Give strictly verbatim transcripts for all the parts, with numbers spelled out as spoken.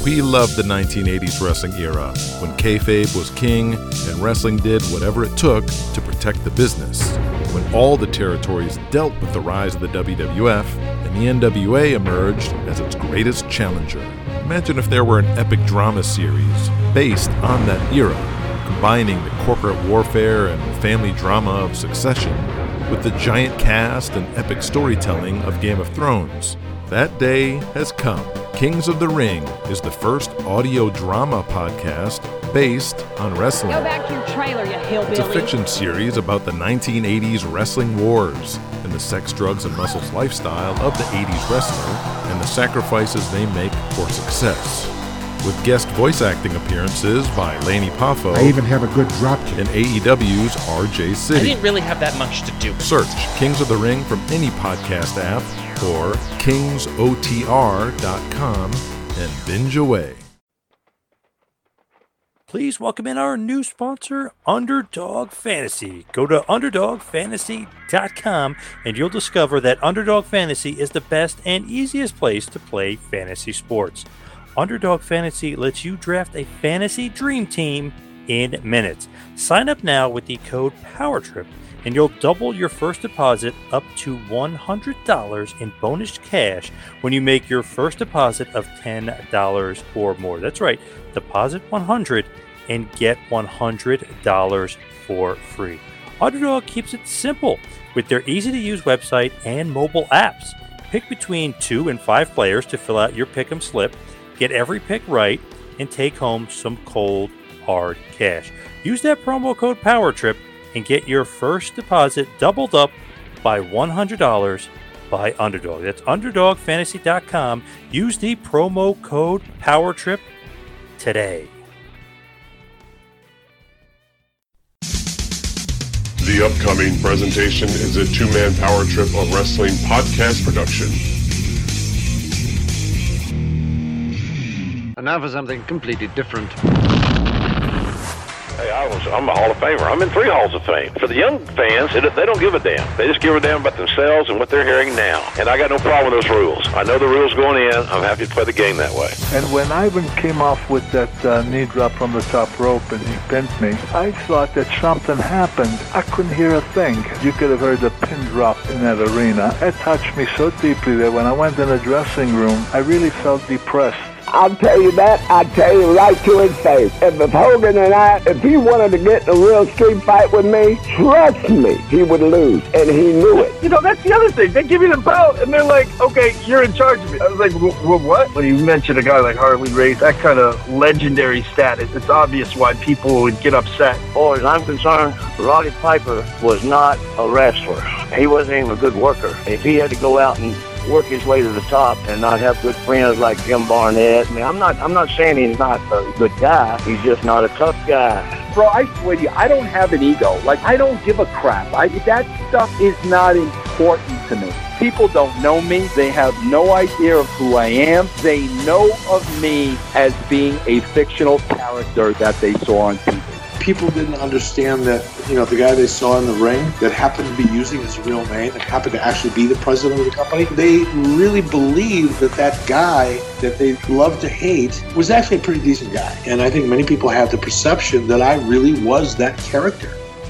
We loved the nineteen eighties wrestling era, when kayfabe was king and wrestling did whatever it took to protect the business, when all the territories dealt with the rise of the W W F and the N W A emerged as its greatest challenger. Imagine if there were an epic drama series based on that era, combining the corporate warfare and family drama of Succession with the giant cast and epic storytelling of Game of Thrones. That day has come. Kings of the Ring is the first audio drama podcast based on wrestling. Go back to your trailer, you hillbilly. It's a fiction series about the nineteen eighties wrestling wars and the sex, drugs, and muscles lifestyle of the eighties wrestler and the sacrifices they make for success. With guest voice acting appearances by Laney Poffo. I even have a good drop kick. And A E W's R J City. I didn't really have that much to do. Search Kings of the Ring from any podcast app or kings o t r dot com and binge away. Please welcome in our new sponsor, Underdog Fantasy. Go to underdog fantasy dot com and you'll discover that Underdog Fantasy is the best and easiest place to play fantasy sports. Underdog Fantasy lets you draft a fantasy dream team in minutes. Sign up now with the code POWERTRIP and you'll double your first deposit up to one hundred dollars in bonus cash when you make your first deposit of ten dollars or more. That's right, deposit one hundred dollars and get one hundred dollars for free. Underdog keeps it simple with their easy-to-use website and mobile apps. Pick between two and five players to fill out your pick'em slip. Get every pick right and take home some cold, hard cash. Use that promo code POWERTRIP and get your first deposit doubled up by one hundred dollars by Underdog. That's underdog fantasy dot com. Use the promo code POWERTRIP today. The upcoming presentation is a two-man power trip of wrestling podcast production. And now for something completely different. Hey, I was, I'm a Hall of Famer. I'm in three Halls of Fame. For the young fans, it, they don't give a damn. They just give a damn about themselves and what they're hearing now. And I got no problem with those rules. I know the rules going in. I'm happy to play the game that way. And when Ivan came off with that uh, knee drop from the top rope and he pinned me, I thought that something happened. I couldn't hear a thing. You could have heard the pin drop in that arena. It touched me so deeply that when I went in the dressing room, I really felt depressed. I'll tell you that, I'll tell you right to his face. If, if Hogan and I, if he wanted to get in a real street fight with me, trust me, he would lose, and he knew it. You know, that's the other thing. They give you the belt, and they're like, okay, you're in charge of it. I was like, well, what? When you mention a guy like Harley Race, that kind of legendary status, it's obvious why people would get upset. As far as I'm concerned, Roddy Piper was not a wrestler. He wasn't even a good worker. If he had to go out and work his way to the top and not have good friends like Jim Barnett. I mean, I'm not I'm not saying he's not a good guy. He's just not a tough guy. Bro, I swear to you, I don't have an ego. Like, I don't give a crap. I, that stuff is not important to me. People don't know me. They have no idea of who I am. They know of me as being a fictional character that they saw on T V. People didn't understand that, you know, the guy they saw in the ring that happened to be using his real name, that happened to actually be the president of the company, they really believed that that guy that they loved to hate was actually a pretty decent guy. And I think many people have the perception that I really was that character.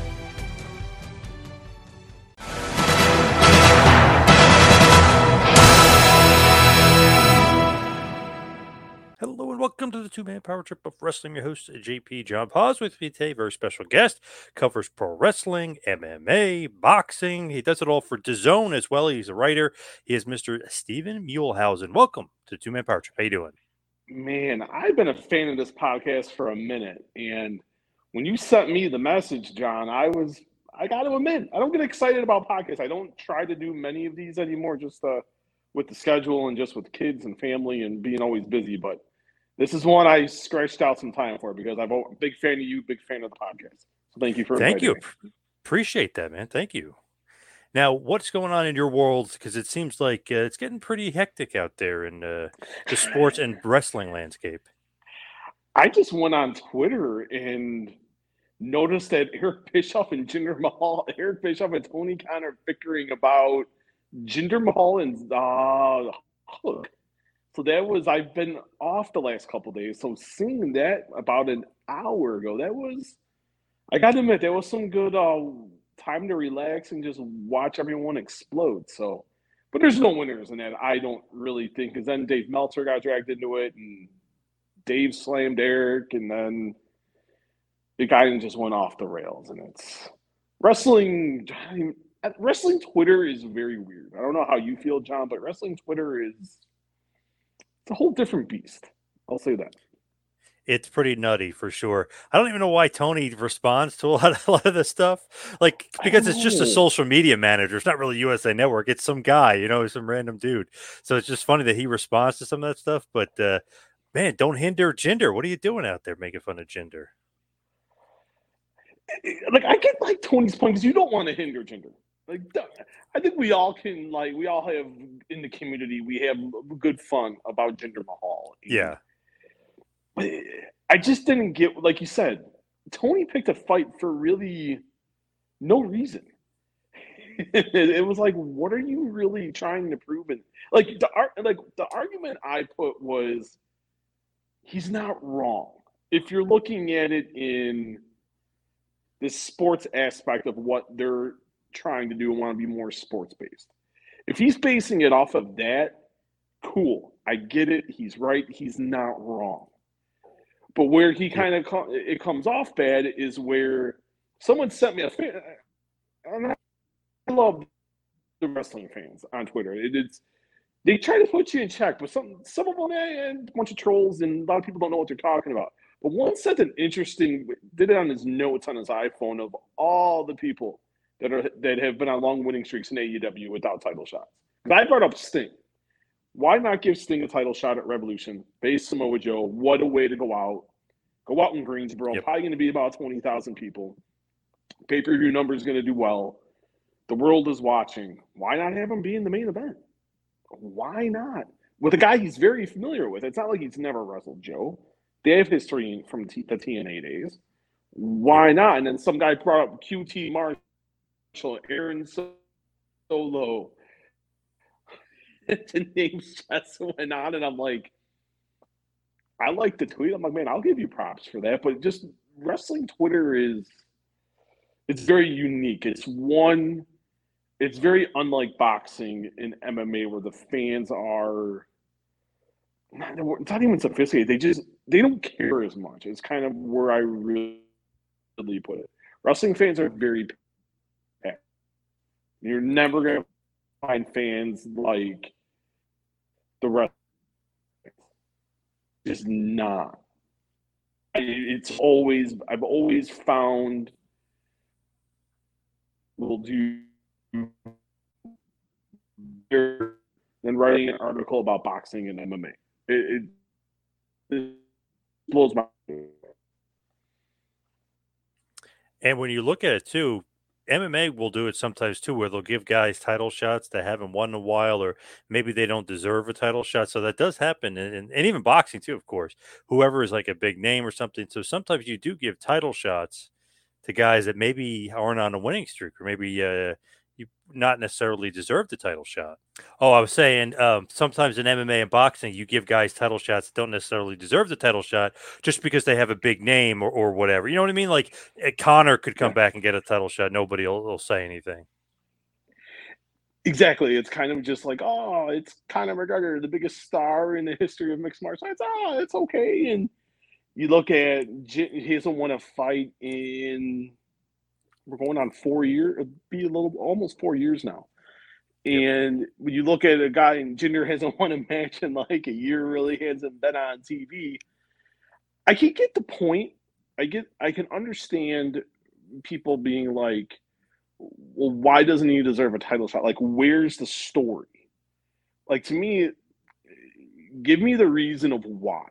Hello and welcome to the two-man power trip of wrestling. Your host, J P John Paz, with me today. Very special guest. Covers pro wrestling, M M A, boxing. He does it all for DAZN as well. He's a writer. He is Mister Steven Muehlhausen. Welcome to the two-man power trip. How you doing? Man, I've been a fan of this podcast for a minute. And when you sent me the message, John, I was, I got to admit, I don't get excited about podcasts. I don't try to do many of these anymore, just uh, with the schedule and just with kids and family and being always busy. But this is one I scratched out some time for because I'm a big fan of you, big fan of the podcast. So thank you for Thank you. me. Appreciate that, man. Thank you. Now, what's going on in your world? Because it seems like uh, it's getting pretty hectic out there in uh, the sports and wrestling landscape. I just went on Twitter and noticed that Eric Bischoff and Jinder Mahal, Eric Bischoff and Tony Khan are bickering about Jinder Mahal and uh, Hook. So that was I've been off the last couple of days. So seeing that about an hour ago, that was I got to admit that was some good uh, time to relax and just watch everyone explode. So, but there's no winners in that. I don't really think because then Dave Meltzer got dragged into it and Dave slammed Eric, and then the guy just went off the rails. And it's wrestling. Wrestling Twitter is very weird. I don't know how you feel, John, but wrestling Twitter is it's a whole different beast. I'll say that. It's pretty nutty for sure. I don't even know why Tony responds to a lot of, a lot of this stuff. Like, because it's just a social media manager. It's not really U S A Network. It's some guy, you know, some random dude. So it's just funny that he responds to some of that stuff. But, uh, man, don't hinder Jinder. What are you doing out there making fun of Jinder? Like, I get, like, Tony's point because you don't want to hinder Jinder. Like, I think we all can, like, we all have, in the community, we have good fun about Jinder Mahal. Yeah. I just didn't get, like you said, Tony picked a fight for really no reason. It was like, what are you really trying to prove? And like the like the argument I put was, he's not wrong. If you're looking at it in the sports aspect of what they're trying to do and want to be more sports based. If he's basing it off of that, cool. I get it. He's right. He's not wrong. But where he kind of com- it comes off bad is where someone sent me a fan. And I love the wrestling fans on Twitter. It, it's they try to put you in check, but some some of them and a bunch of trolls and a lot of people don't know what they're talking about. But one sent an interesting did it on his notes on his iPhone of all the people that are that have been on long winning streaks in A E W without title shots. Because I brought up Sting. Why not give Sting a title shot at Revolution? Base Samoa Joe. What a way to go out. Go out in Greensboro. Yep. Probably going to be about twenty thousand people. Pay-per-view number is going to do well. The world is watching. Why not have him be in the main event? Why not? With a guy he's very familiar with. It's not like he's never wrestled Joe. They have history from T- the T N A days. Why not? And then some guy brought up Q T Marshall, Aaron Solo. The names just went on, and I'm like, I like the tweet. I'm like, man, I'll give you props for that. But just wrestling Twitter is, it's very unique. It's one, it's very unlike boxing and M M A where the fans are, not, it's not even sophisticated. They just, they don't care as much. It's kind of where I really put it. Wrestling fans are very packed. You're never going to find fans like the rest. Just not. It's always, I've always found we'll do better than writing an article about boxing and M M A. It, it, it blows my mind. And when you look at it too, M M A will do it sometimes too, where they'll give guys title shots that haven't won in a while, or maybe they don't deserve a title shot. So that does happen. And, and, and even boxing too, of course, whoever is like a big name or something. So sometimes you do give title shots to guys that maybe aren't on a winning streak, or maybe uh, you not necessarily deserve the title shot. Oh, I was saying um, sometimes in M M A and boxing, you give guys title shots that don't necessarily deserve the title shot just because they have a big name or, or whatever. You know what I mean? Like uh, Connor could come back and get a title shot. Nobody will, will say anything. Exactly. It's kind of just like, oh, it's Conor McGregor, the biggest star in the history of mixed martial arts. Oh, it's okay. And you look at, he hasn't won a fight in, we're going on four years, it'd be a little, almost four years now. And yep. When you look at a guy, and Jinder hasn't won a match in like a year, really hasn't been on T V. I can get the point. I get, I can understand people being like, well, why doesn't he deserve a title shot? Like, where's the story? Like, to me, give me the reason of why.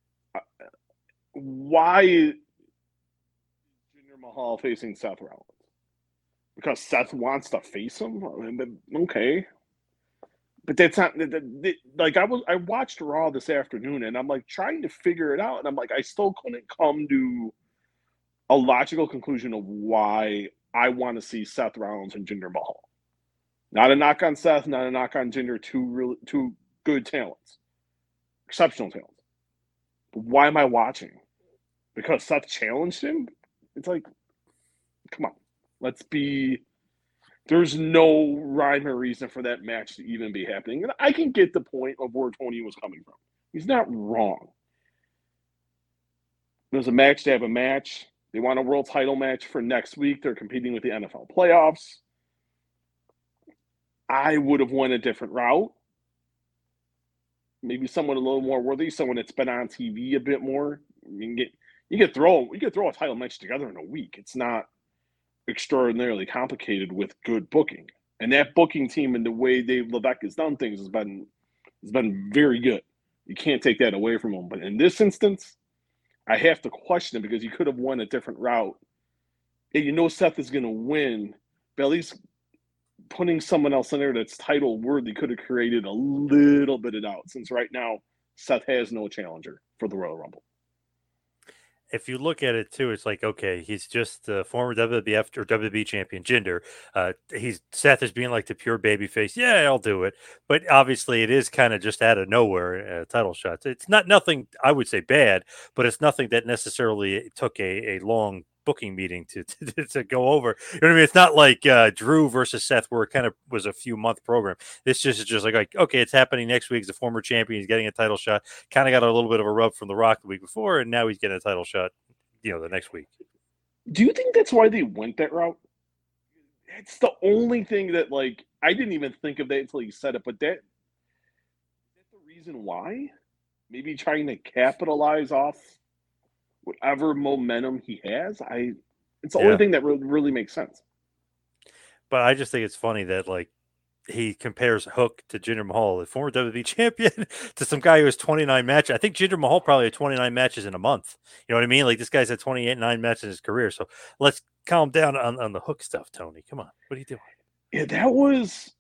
Why is Jinder Mahal facing Seth Rollins? Because Seth wants to face him? I mean, okay. But that's not, like, I was, I watched Raw this afternoon, and I'm, like, trying to figure it out, and I'm like, I still couldn't come to a logical conclusion of why I want to see Seth Rollins and Jinder Mahal. Not a knock on Seth, not a knock on Jinder, two, real, two good talents. exceptional talent. But why am I watching? Because Seth challenged him? It's like, come on. Let's be – there's no rhyme or reason for that match to even be happening. And I can get the point of where Tony was coming from. He's not wrong. There's a match to have a match. They want a world title match for next week. They're competing with the N F L playoffs. I would have went a different route. Maybe someone a little more worthy, someone that's been on T V a bit more. You can get you can throw you can throw a title match together in a week. It's not extraordinarily complicated with good booking. And that booking team and the way Dave Levesque has done things has been has been very good. You can't take that away from him. But in this instance, I have to question it because he could have won a different route. And you know Seth is going to win, but at least putting someone else in there that's title worthy could have created a little bit of doubt, since right now Seth has no challenger for the Royal Rumble. If you look at it too, it's like, okay, he's just a former W W F or W W E champion, Jinder. Uh, he's Seth is being like the pure babyface. Yeah, I'll do it. But obviously, it is kind of just out of nowhere uh, title shots. It's not nothing I would say bad, but it's nothing that necessarily took a, a long booking meeting to, to to go over. You know what I mean? It's not like uh, Drew versus Seth, where it kind of was a few month program. This just is just like, like, okay, it's happening next week. He's a former champion. He's getting a title shot. Kind of got a little bit of a rub from The Rock the week before, and now he's getting a title shot, you know, the next week. Do you think that's why they went that route? It's the only thing that, like, I didn't even think of that until you said it, but that is that the reason why? Maybe trying to capitalize off whatever momentum he has. I it's the Yeah. only thing that re- really makes sense. But I just think it's funny that, like, he compares Hook to Jinder Mahal, a former W W E champion, to some guy who has twenty-nine matches. I think Jinder Mahal probably had twenty-nine matches in a month. You know what I mean? Like, this guy's had twenty-eight, nine matches in his career. So let's calm down on, on the Hook stuff, Tony. Come on. What are you doing? Yeah, that was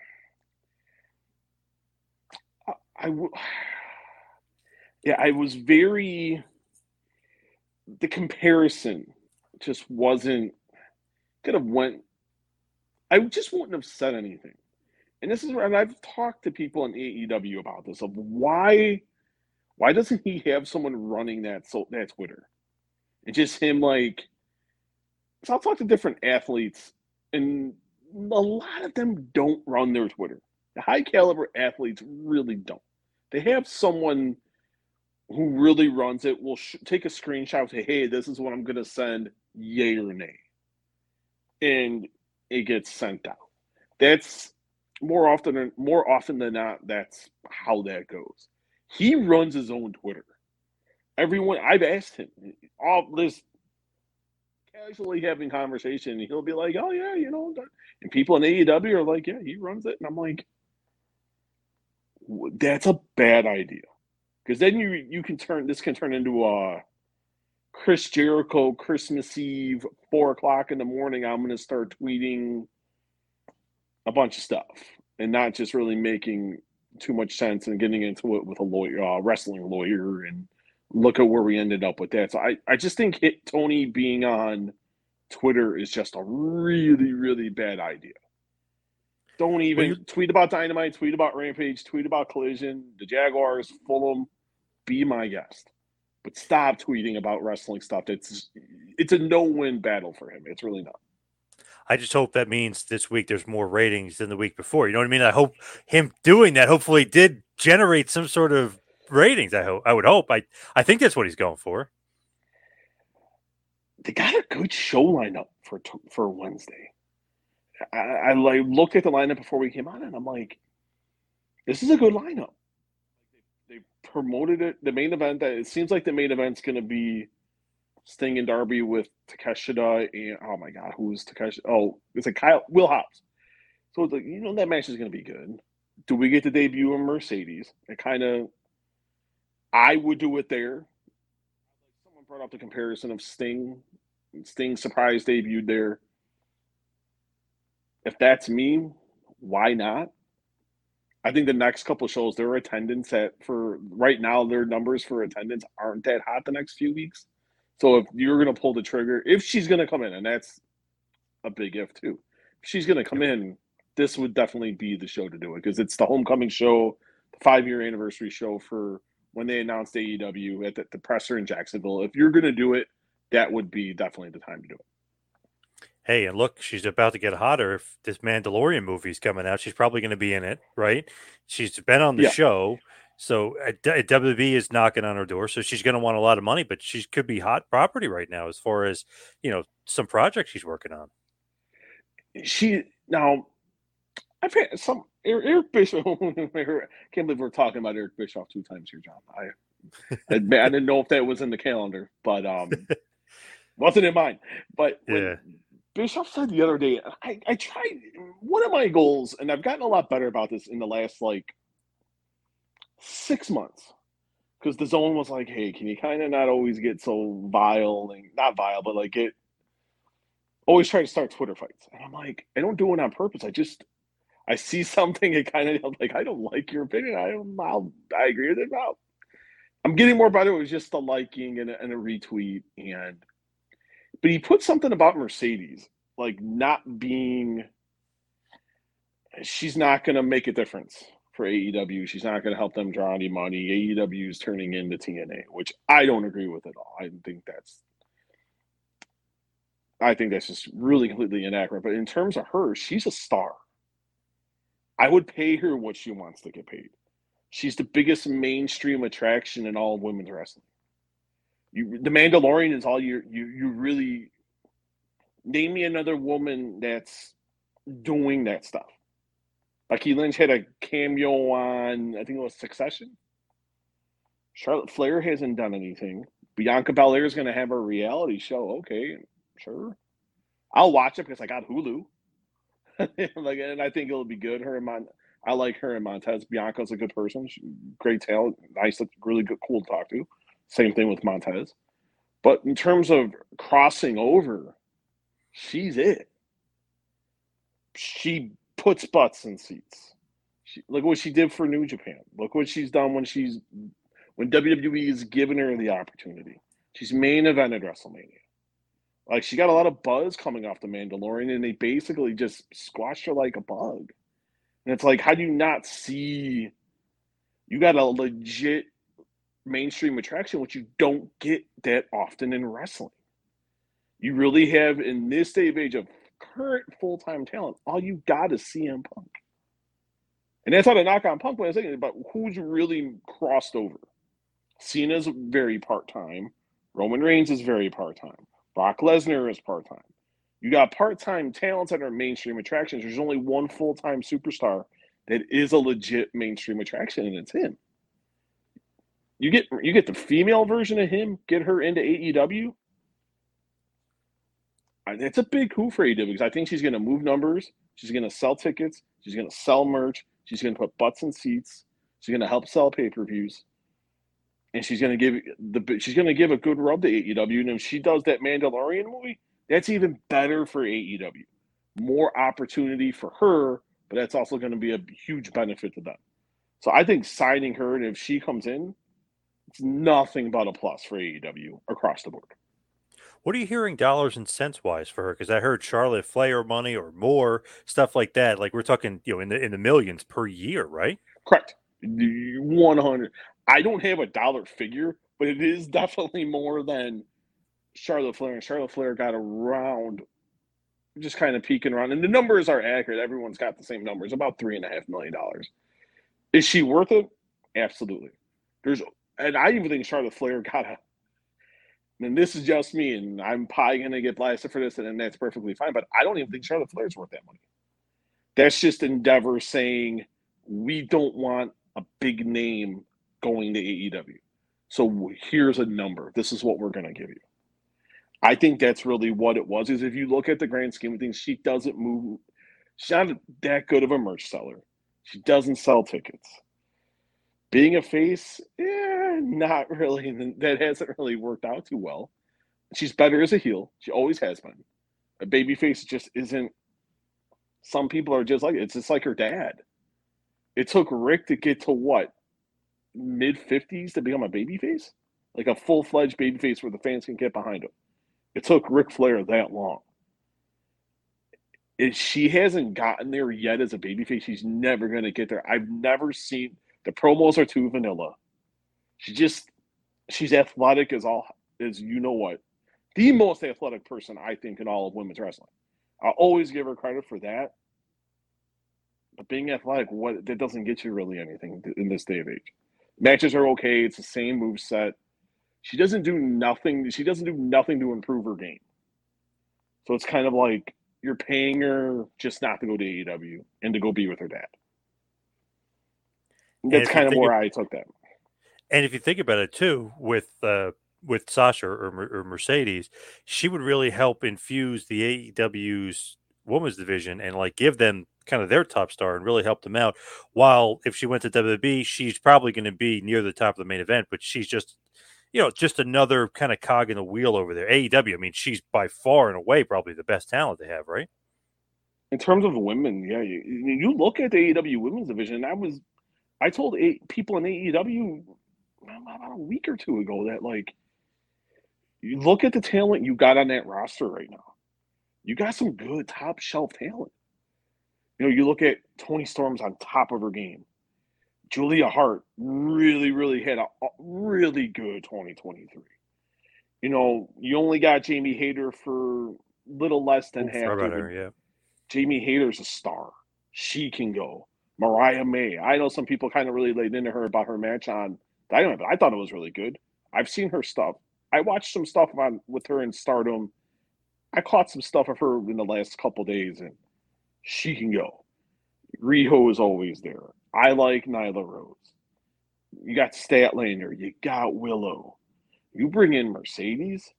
I, I w- yeah, I was very the comparison just wasn't could have went I just wouldn't have said anything. And this is where, and I've talked to people in A E W about this, of why why doesn't he have someone running that so that Twitter? And just him, like, so I'll talk to different athletes, and a lot of them don't run their Twitter. The high caliber athletes really don't. They have someone who really runs it, will sh- take a screenshot and say, hey, this is what I'm going to send, yay or nay. And it gets sent out. That's more often than, more often than not, that's how that goes. He runs his own Twitter. Everyone, I've asked him, all this casually having conversation, and he'll be like, oh, yeah, you know, and people in A E W are like, yeah, he runs it. And I'm like, that's a bad idea. Because then you you can turn, this can turn into a Chris Jericho Christmas Eve, four o'clock in the morning, I'm going to start tweeting a bunch of stuff and not just really making too much sense and getting into it with a lawyer, uh, wrestling lawyer, and look at where we ended up with that. So I, I just think it, Tony being on Twitter is just a really, really bad idea. Don't even you, tweet about Dynamite, tweet about Rampage, tweet about Collision, the Jaguars, Fulham. Be my guest. But stop tweeting about wrestling stuff. It's it's a no-win battle for him. It's really not. I just hope that means this week there's more ratings than the week before. You know what I mean? I hope him doing that hopefully did generate some sort of ratings. I hope. I would hope. I, I think that's what he's going for. They got a good show lineup for for Wednesday. I, I like looked at the lineup before we came on, and I'm like, this is a good lineup. They promoted it. The main event, that it seems like the main event's going to be Sting and Darby with Takeshita and, oh my God, who's Takeshita? Oh, it's like Kyle, Will Hobbs. So it's like, you know, that match is going to be good. Do we get to debut a Mercedes? It kind of, I would do it there. Someone brought up the comparison of Sting. Sting surprise debuted there. If that's me, why not? I think the next couple of shows, their attendance at for right now, their numbers for attendance aren't that hot the next few weeks. So if you're going to pull the trigger, if she's going to come in, and that's a big if too, if she's going to come in, this would definitely be the show to do it, because it's the homecoming show, the five-year anniversary show for when they announced A E W at the, the presser in Jacksonville. If you're going to do it, that would be definitely the time to do it. Hey, and look, she's about to get hotter. If this Mandalorian movie's coming out, she's probably going to be in it, right? She's been on the Yeah. show. So uh, W W E is knocking on her door. So she's going to want a lot of money, but she could be hot property right now as far as, you know, some projects she's working on. She, now, I've had some, Eric, Eric Bischoff, I can't believe we're talking about Eric Bischoff two times here, John. I, I, I didn't know if that was in the calendar, but um, wasn't in mine. But when Yeah. Bischoff said the other day, I, I tried, one of my goals, and I've gotten a lot better about this in the last, like, six months. Because the zone was like, hey, can you kind of not always get so vile, and not vile, but like get, always try to start Twitter fights. And I'm like, I don't do it on purpose. I just, I see something and kind of like, I don't like your opinion. I don't, I'll, I agree with it. Now, I'm getting more better. It was just a liking and a, and a retweet. And, but he put something about Mercedes, like not being, she's not going to make a difference for A E W. She's not going to help them draw any money. A E W is turning into T N A, which I don't agree with at all. I think that's, I think that's just really completely inaccurate. But in terms of her, she's a star. I would pay her what she wants to get paid. She's the biggest mainstream attraction in all of women's wrestling. You, the Mandalorian is all you you you really name me another woman that's doing that stuff. Becky Lynch had a cameo on, I think it was Succession. Charlotte Flair hasn't done anything. Bianca Belair is going to have a reality show. Okay, sure. I'll watch it because I got Hulu. Like, and I think it'll be good. Her and Mon- I like her and Montez. Bianca's a good person. She, great talent. Nice, really good, cool to talk to. Same thing with Montez. But in terms of crossing over, she's it. She puts butts in seats. She, look what she did for New Japan. Look what she's done when she's when W W E is giving her the opportunity. She's main evented WrestleMania. Like, she got a lot of buzz coming off the Mandalorian, and they basically just squashed her like a bug. And it's like, how do you not see you got a legit mainstream attraction, which you don't get that often in wrestling? You really have, in this day of age of current full-time talent, all you got is C M Punk. And that's not a knock on Punk when I was thinking about who's really crossed over. Cena's very part-time. Roman Reigns is very part-time. Brock Lesnar is part-time. You got part-time talents that are mainstream attractions. There's only one full-time superstar that is a legit mainstream attraction, and it's him. You get you get the female version of him, get her into A E W. It's a big coup for A E W because I think she's going to move numbers. She's going to sell tickets. She's going to sell merch. She's going to put butts in seats. She's going to help sell pay-per-views. And she's going to give the she's going to give a good rub to A E W. And if she does that Mandalorian movie, that's even better for A E W. More opportunity for her, but that's also going to be a huge benefit to them. So I think signing her, and if she comes in, it's nothing but a plus for A E W across the board. What are you hearing dollars and cents wise for her? Because I heard Charlotte Flair money or more, stuff like that. Like, we're talking, you know, in the in the millions per year, right? Correct. one hundred. I don't have a dollar figure, but it is definitely more than Charlotte Flair. And Charlotte Flair got around, just kind of peeking around. And the numbers are accurate. Everyone's got the same numbers, about three and a half million dollars. Is she worth it? Absolutely. There's, and I even think Charlotte Flair got a, and this is just me, and I'm probably going to get blasted for this, and, and that's perfectly fine, but I don't even think Charlotte Flair's worth that money. That's just Endeavor saying, we don't want a big name going to A E W. So here's a number. This is what we're going to give you. I think that's really what it was, is if you look at the grand scheme of things, she doesn't move. She's not that good of a merch seller. She doesn't sell tickets. Being a face, eh, not really. That hasn't really worked out too well. She's better as a heel. She always has been. A babyface just isn't. Some people are just like, it's just like her dad. It took Rick to get to what? mid fifties to become a babyface? Like a full-fledged babyface where the fans can get behind him. It took Ric Flair that long. If she hasn't gotten there yet as a babyface, she's never going to get there. I've never seen, the promos are too vanilla. She just she's athletic as all as you know what. The most athletic person I think in all of women's wrestling. I'll always give her credit for that. But being athletic, what that doesn't get you really anything in this day of age. Matches are okay. It's the same move set. She doesn't do nothing. She doesn't do nothing to improve her game. So it's kind of like you're paying her just not to go to A E W and to go be with her dad. That's kind of where I took that. And if you think about it too, with uh, with Sasha or, or Mercedes, she would really help infuse the A E W's women's division and like give them kind of their top star and really help them out. While if she went to W W E, she's probably going to be near the top of the main event, but she's just, you know, just another kind of cog in the wheel over there. A E W, I mean, she's by far and away probably the best talent they have, right? In terms of women, yeah, you, you look at the A E W women's division. I was, I told a, people in A E W about a week or two ago that, like, you look at the talent you got on that roster right now. You got some good top shelf talent. You know, you look at Toni Storm's on top of her game. Julia Hart really, really had a, a really good twenty twenty-three. You know, you only got Jamie Hayter for little less than half. About her, yeah. Jamie Hayter's a star. She can go. Mariah May. I know some people kind of really laid into her about her match on Dynamite, but I thought it was really good. I've seen her stuff. I watched some stuff on with her in Stardom. I caught some stuff of her in the last couple days, and she can go. Riho is always there. I like Nyla Rose. You got Statlander. You got Willow. You bring in Mercedes.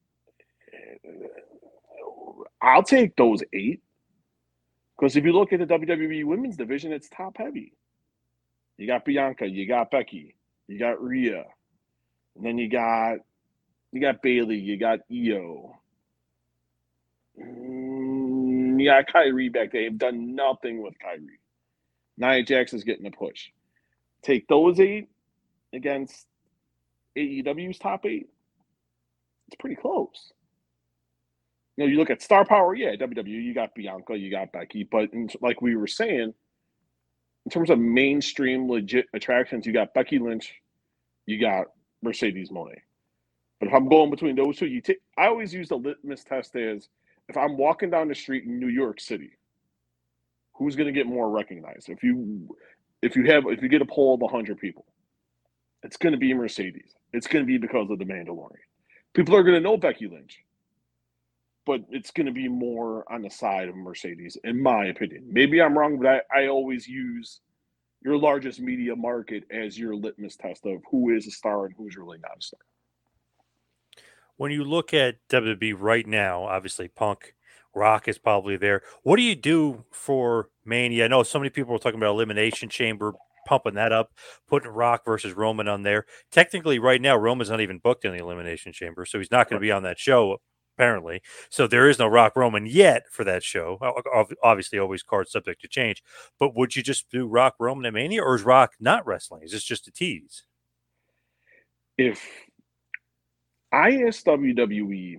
I'll take those eight. Because if you look at the W W E women's division, it's top heavy. You got Bianca. You got Becky. You got Rhea. And then you got you got Bayley. You got Io. Mm, you got Kyrie back there. They've done nothing with Kyrie. Nia Jackson's getting a push. Take those eight against A E W's top eight. It's pretty close. You know, you look at star power, yeah, W W E, you got Bianca, you got Becky, but in, like we were saying, in terms of mainstream legit attractions, you got Becky Lynch, you got Mercedes Moné. But if I'm going between those two, you take. I always use the litmus test as if I'm walking down the street in New York City, who's going to get more recognized? If you, if you have, if you get a poll of a hundred people, it's going to be Mercedes. It's going to be because of the Mandalorian. People are going to know Becky Lynch. But it's going to be more on the side of Mercedes, in my opinion. Maybe I'm wrong, but I, I always use your largest media market as your litmus test of who is a star and who's really not a star. When you look at W W E right now, obviously Punk, Rock is probably there. What do you do for Mania? I know so many people were talking about Elimination Chamber, pumping that up, putting Rock versus Roman on there. Technically, right now, Roman's not even booked in the Elimination Chamber, so he's not going to be on that show, apparently. So there is no Rock Roman yet for that show. Obviously, always card subject to change. But would you just do Rock Roman at Mania, or is Rock not wrestling? Is this just a tease? If I asked W W E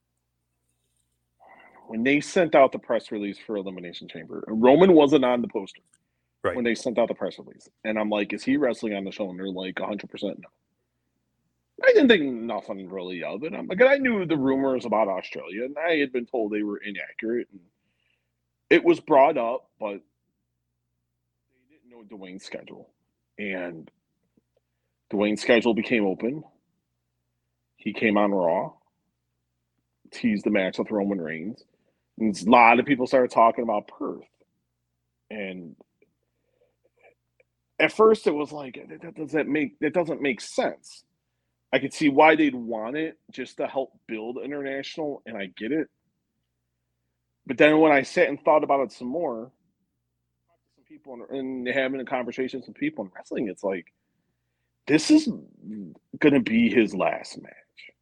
when they sent out the press release for Elimination Chamber, Roman wasn't on the poster right when they sent out the press release. And I'm like, is he wrestling on the show? And they're like, one hundred percent no. I didn't think nothing really of it. I'm, again, I knew the rumors about Australia, and I had been told they were inaccurate. And it was brought up, but they didn't know Dwayne's schedule. And Dwayne's schedule became open. He came on Raw, teased the match with Roman Reigns. And a lot of people started talking about Perth. And at first it was like, that doesn't make, that doesn't make sense. I could see why they'd want it just to help build international, and I get it. But then when I sat and thought about it some more, some people and having a conversation with some people in wrestling, it's like, this is going to be his last match.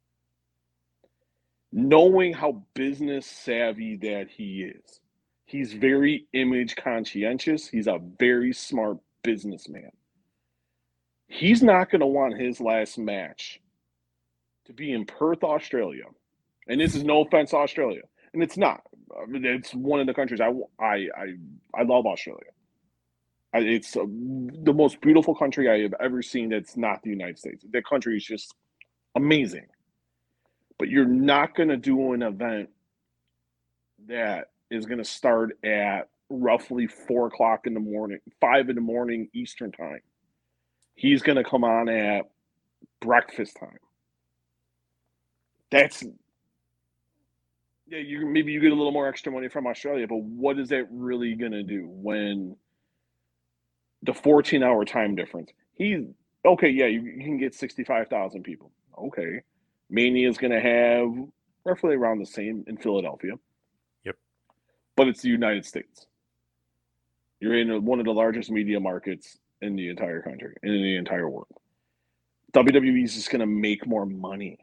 Knowing how business savvy that he is, he's very image conscientious. He's a very smart businessman. He's not going to want his last match to be in Perth, Australia. And this is no offense to Australia. And it's not. I mean, it's one of the countries I, I, I, I love Australia. It's uh, the most beautiful country I have ever seen that's not the United States. That country is just amazing. But you're not going to do an event that is going to start at roughly four o'clock in the morning, five in the morning Eastern time. He's going to come on at breakfast time. That's yeah. You maybe you get a little more extra money from Australia, but what is that really going to do when the fourteen hour time difference? He's okay. Yeah, you, you can get sixty-five thousand people. Okay, Mania is going to have roughly around the same in Philadelphia. Yep, but it's the United States. You're in one of the largest media markets in the entire country, in the entire world. W W E is just going to make more money.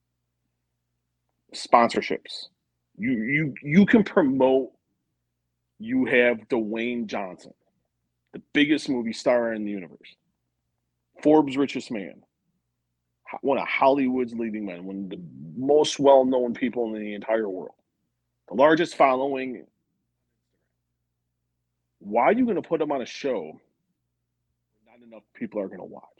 Sponsorships. You you you can promote. You have Dwayne Johnson, the biggest movie star in the universe, Forbes' richest man, one of Hollywood's leading men, one of the most well-known people in the entire world, the largest following. Why are you going to put him on a show not enough people are going to watch?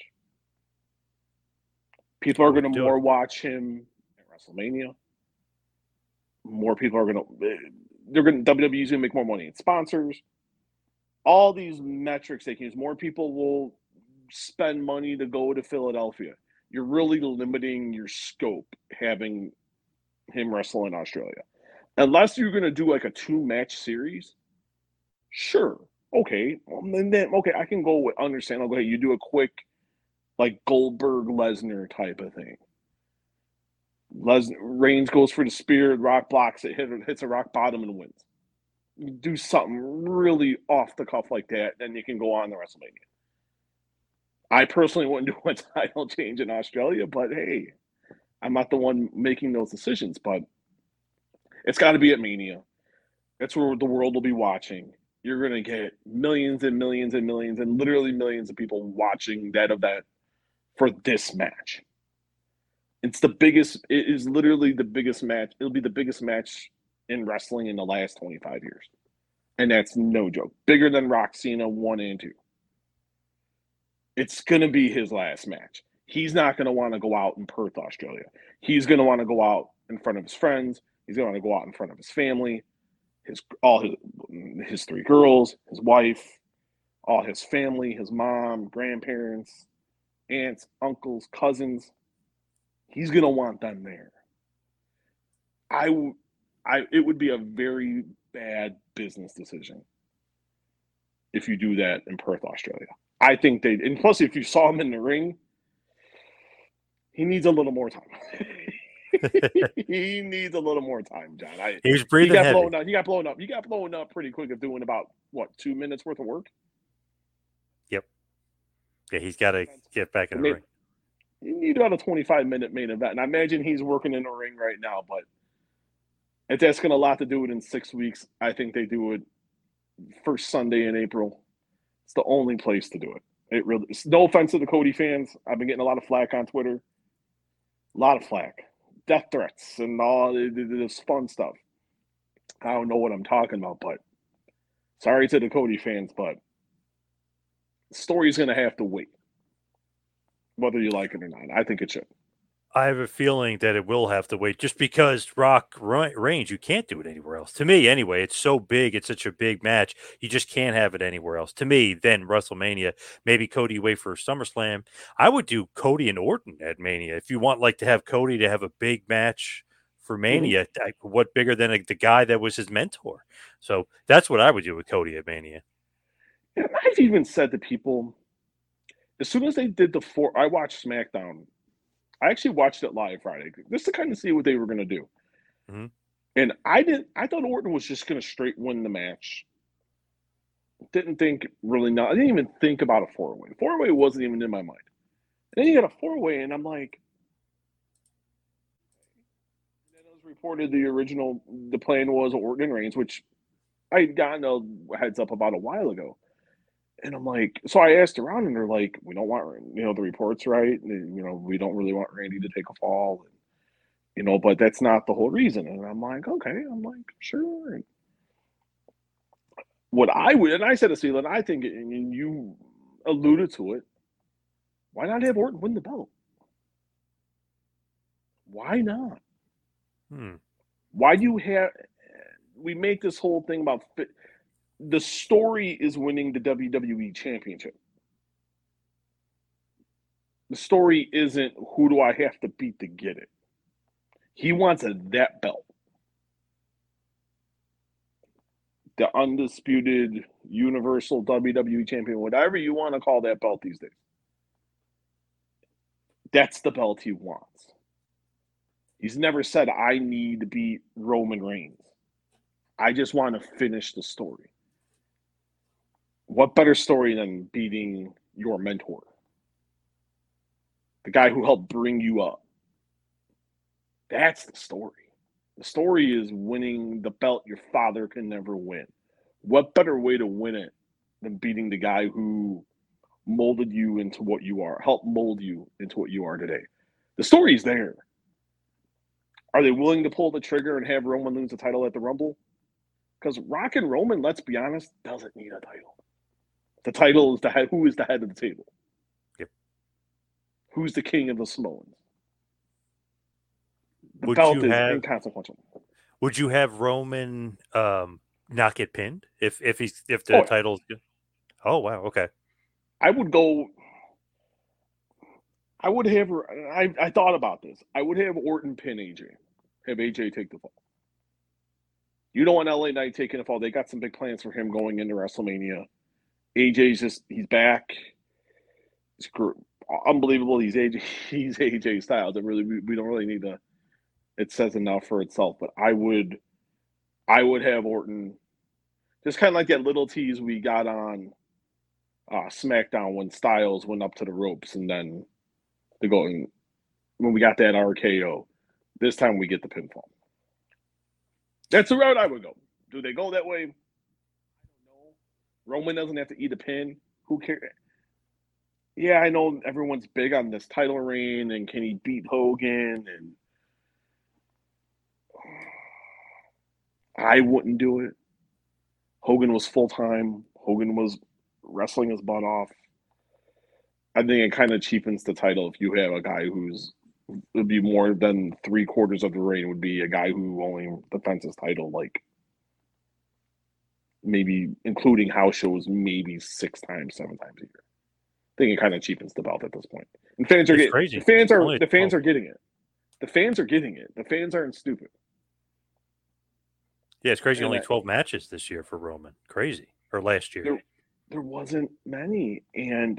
People are going to more watch him at WrestleMania. More people are going to, they're going to, W W E's going to make more money in sponsors. All these metrics they can use. More people will spend money to go to Philadelphia. You're really limiting your scope having him wrestle in Australia. Unless you're going to do like a two-match series, sure. Okay. Well, and then, okay, I can go with, understand, okay, you do a quick, like Goldberg Lesnar type of thing. Les Reigns goes for the spear, Rock blocks it, hit, hits a rock bottom and wins. You do something really off the cuff like that, then you can go on to WrestleMania. I personally wouldn't do a title change in Australia, but hey, I'm not the one making those decisions. But it's got to be at Mania. That's where the world will be watching. You're going to get millions and millions and millions and literally millions of people watching that event for this match. It's the biggest, it is literally the biggest match. It'll be the biggest match in wrestling in the last twenty-five years. And that's no joke. Bigger than Rock Cena one and two. It's going to be his last match. He's not going to want to go out in Perth, Australia. He's going to want to go out in front of his friends. He's going to want to go out in front of his family, his all his his three girls, his wife, all his family, his mom, grandparents, aunts, uncles, cousins. He's going to want them there. I, I, it would be a very bad business decision if you do that in Perth, Australia. I think they, and plus if you saw him in the ring, he needs a little more time. He needs a little more time, John. I, he was breathing he got heavy. blown up. He got blown up. He got blown up pretty quick of doing about, what, two minutes worth of work? Yep. Yeah, he's got to get back in the ring. You need about a twenty-five minute main event. And I imagine he's working in the ring right now, but if that's going to a lot to do it in six weeks, I think they do it first Sunday in April. It's the only place to do it. It really, it's no offense to the Cody fans. I've been getting a lot of flack on Twitter. A lot of flack. Death threats and all this fun stuff. I don't know what I'm talking about, but sorry to the Cody fans, but the story's going to have to wait. Whether you like it or not. I think it should. I have a feeling that it will have to wait just because Rock Reigns, you can't do it anywhere else. To me, anyway, it's so big. It's such a big match. You just can't have it anywhere else. To me, then WrestleMania, maybe Cody wait for SummerSlam. I would do Cody and Orton at Mania. If you want like to have Cody to have a big match for Mania, mm-hmm. I, what bigger than a, the guy that was his mentor? So that's what I would do with Cody at Mania. And I've even said to people, as soon as they did the four, I watched SmackDown. I actually watched it live Friday just to kind of see what they were going to do. Mm-hmm. And I didn't. I thought Orton was just going to straight win the match. Didn't think really not. I didn't even think about a four way. Four way wasn't even in my mind. And then you got a four way, and I'm like, and then it was reported the original. The plan was Orton and Reigns, which I had gotten a heads up about a while ago. And I'm like, so I asked around, and they're like, we don't want, you know, the reports, right? And, you know, we don't really want Randy to take a fall, and, you know, but that's not the whole reason. And I'm like, okay, I'm like, sure. And what I would, and I said to Steele, I think, and you alluded to it, why not have Orton win the belt? Why not? Hmm. Why do you have, we make this whole thing about, the story is winning the W W E Championship. The story isn't who do I have to beat to get it. He wants a that belt. The undisputed Universal W W E Champion, whatever you want to call that belt these days. That's the belt he wants. He's never said, I need to beat Roman Reigns. I just want to finish the story. What better story than beating your mentor? The guy who helped bring you up. That's the story. The story is winning the belt your father can never win. What better way to win it than beating the guy who molded you into what you are, helped mold you into what you are today? The story's there. Are they willing to pull the trigger and have Roman lose the title at the Rumble? Because Rock and Roman, let's be honest, doesn't need a title. The title is the head. Who is the head of the table? Yep. Who's the king of the Samoans? The Would belt you is have- inconsequential. Would you have Roman um, not get pinned if if he's if the Oh. title's? Oh wow, okay. I would go. I would have. I I thought about this. I would have Orton pin A J. Have A J take the fall. You don't want L A Knight taking the fall. They got some big plans for him going into WrestleMania. A J's just he's back. It's unbelievable. He's A J. He's A J Styles. It really we, we don't really need to. It says enough for itself. But I would, I would have Orton, just kind of like that little tease we got on uh, SmackDown when Styles went up to the ropes, and then the going when we got that R K O. This time we get the pinfall. That's the route I would go. Do they go that way? I don't know. Roman doesn't have to eat a pin. Who cares? Yeah, I know everyone's big on this title reign and can he beat Hogan, and I wouldn't do it. Hogan was full-time. Hogan was wrestling his butt off. I think it kind of cheapens the title if you have a guy who's would be more than three quarters of the reign would be a guy who only defends his title, like maybe including house shows, maybe six times, seven times a year. I think it kind of cheapens the belt at this point. And fans are It's getting crazy. the fans It's are only the fans twelve. are getting it. The fans are getting it. The fans aren't stupid. Yeah, it's crazy. And Only that- twelve matches this year for Roman. Crazy. Or last year. There, there wasn't many, and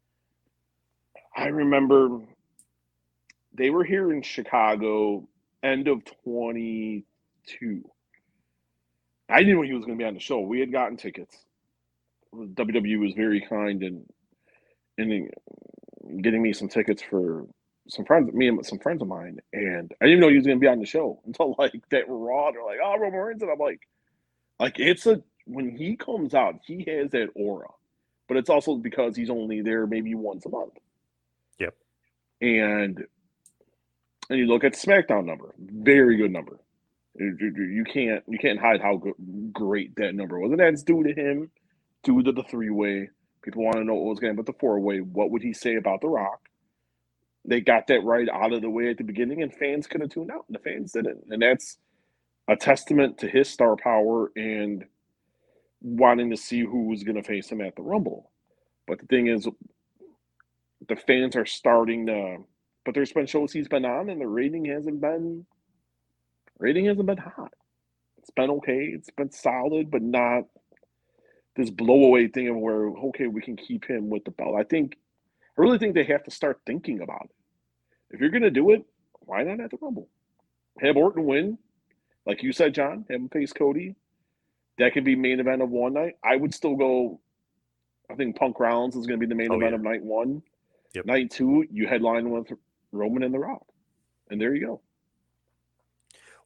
I remember they were here in Chicago end of twenty-two. I knew he was going to be on the show. We had gotten tickets. W W E was very kind in in getting me some tickets for some friends, me and some friends of mine, and I didn't even know he was going to be on the show until like that Raw. They're like, "Oh, Roman Reigns," and I'm like, like it's a when he comes out, he has that aura, but it's also because he's only there maybe once a month. Yep. And and you look at the SmackDown number, very good number. You, you, you can't you can't hide how good, great that number was, and that's due to him, due to the three way. People want to know what was going to happen with the four way. What would he say about The Rock? They got that right out of the way at the beginning, and fans could have tuned out, and the fans didn't. And that's a testament to his star power and wanting to see who was going to face him at the Rumble. But the thing is, the fans are starting to. But there's been shows he's been on, and the rating hasn't been. Rating hasn't been hot. It's been okay. It's been solid, but not this blowaway thing of where okay, we can keep him with the belt. I think. I really think they have to start thinking about it. If you're going to do it, why not at the Rumble? Have Orton win. Like you said, John, have him face Cody. That could be main event of one night. I would still go, I think Punk Rollins is going to be the main Oh, event yeah. of night one. Yep. Night two, you headline with Roman and The Rock. And there you go.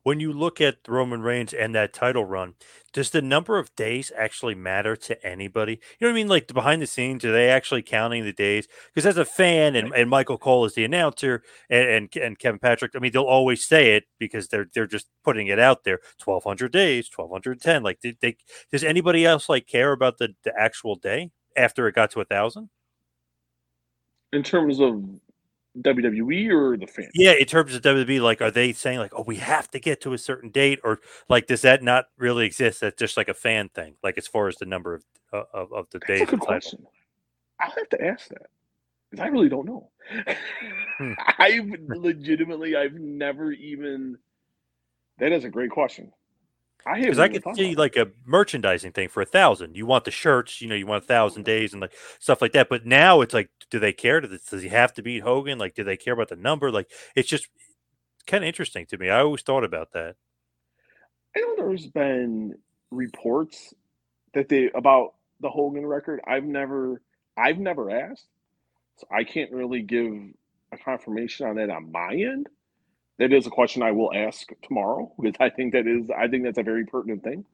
when you look at Roman Reigns and that title run, does the number of days actually matter to anybody? You know what I mean? Like the behind the scenes, are they actually counting the days? Because as a fan, and, and Michael Cole is the announcer, and, and and Kevin Patrick, I mean, they'll always say it because they're they're just putting it out there. Twelve hundred days, twelve hundred ten. Like, did they? Does anybody else like care about the the actual day after it got to a thousand? In terms of W W E or the fans? Yeah, in terms of W W E, like, are they saying like, oh, we have to get to a certain date, or like, does that not really exist? That's just like a fan thing, like as far as the number of uh, of, of the That's days. a good of title. question. I'll have to ask that because I really don't know. Hmm. I've legitimately, I've never even. That is a great question. I Because I could see like a merchandising thing for a thousand. You want the shirts, you know, you want a thousand days and like stuff like that. But now it's like, do they care? Does, does he have to beat Hogan? Like, do they care about the number? Like, it's just kind of interesting to me. I always thought about that. I know there's been reports that they about the Hogan record. I've never, I've never asked, so I can't really give a confirmation on that on my end. That is a question I will ask tomorrow because I think that is I think that's a very pertinent thing.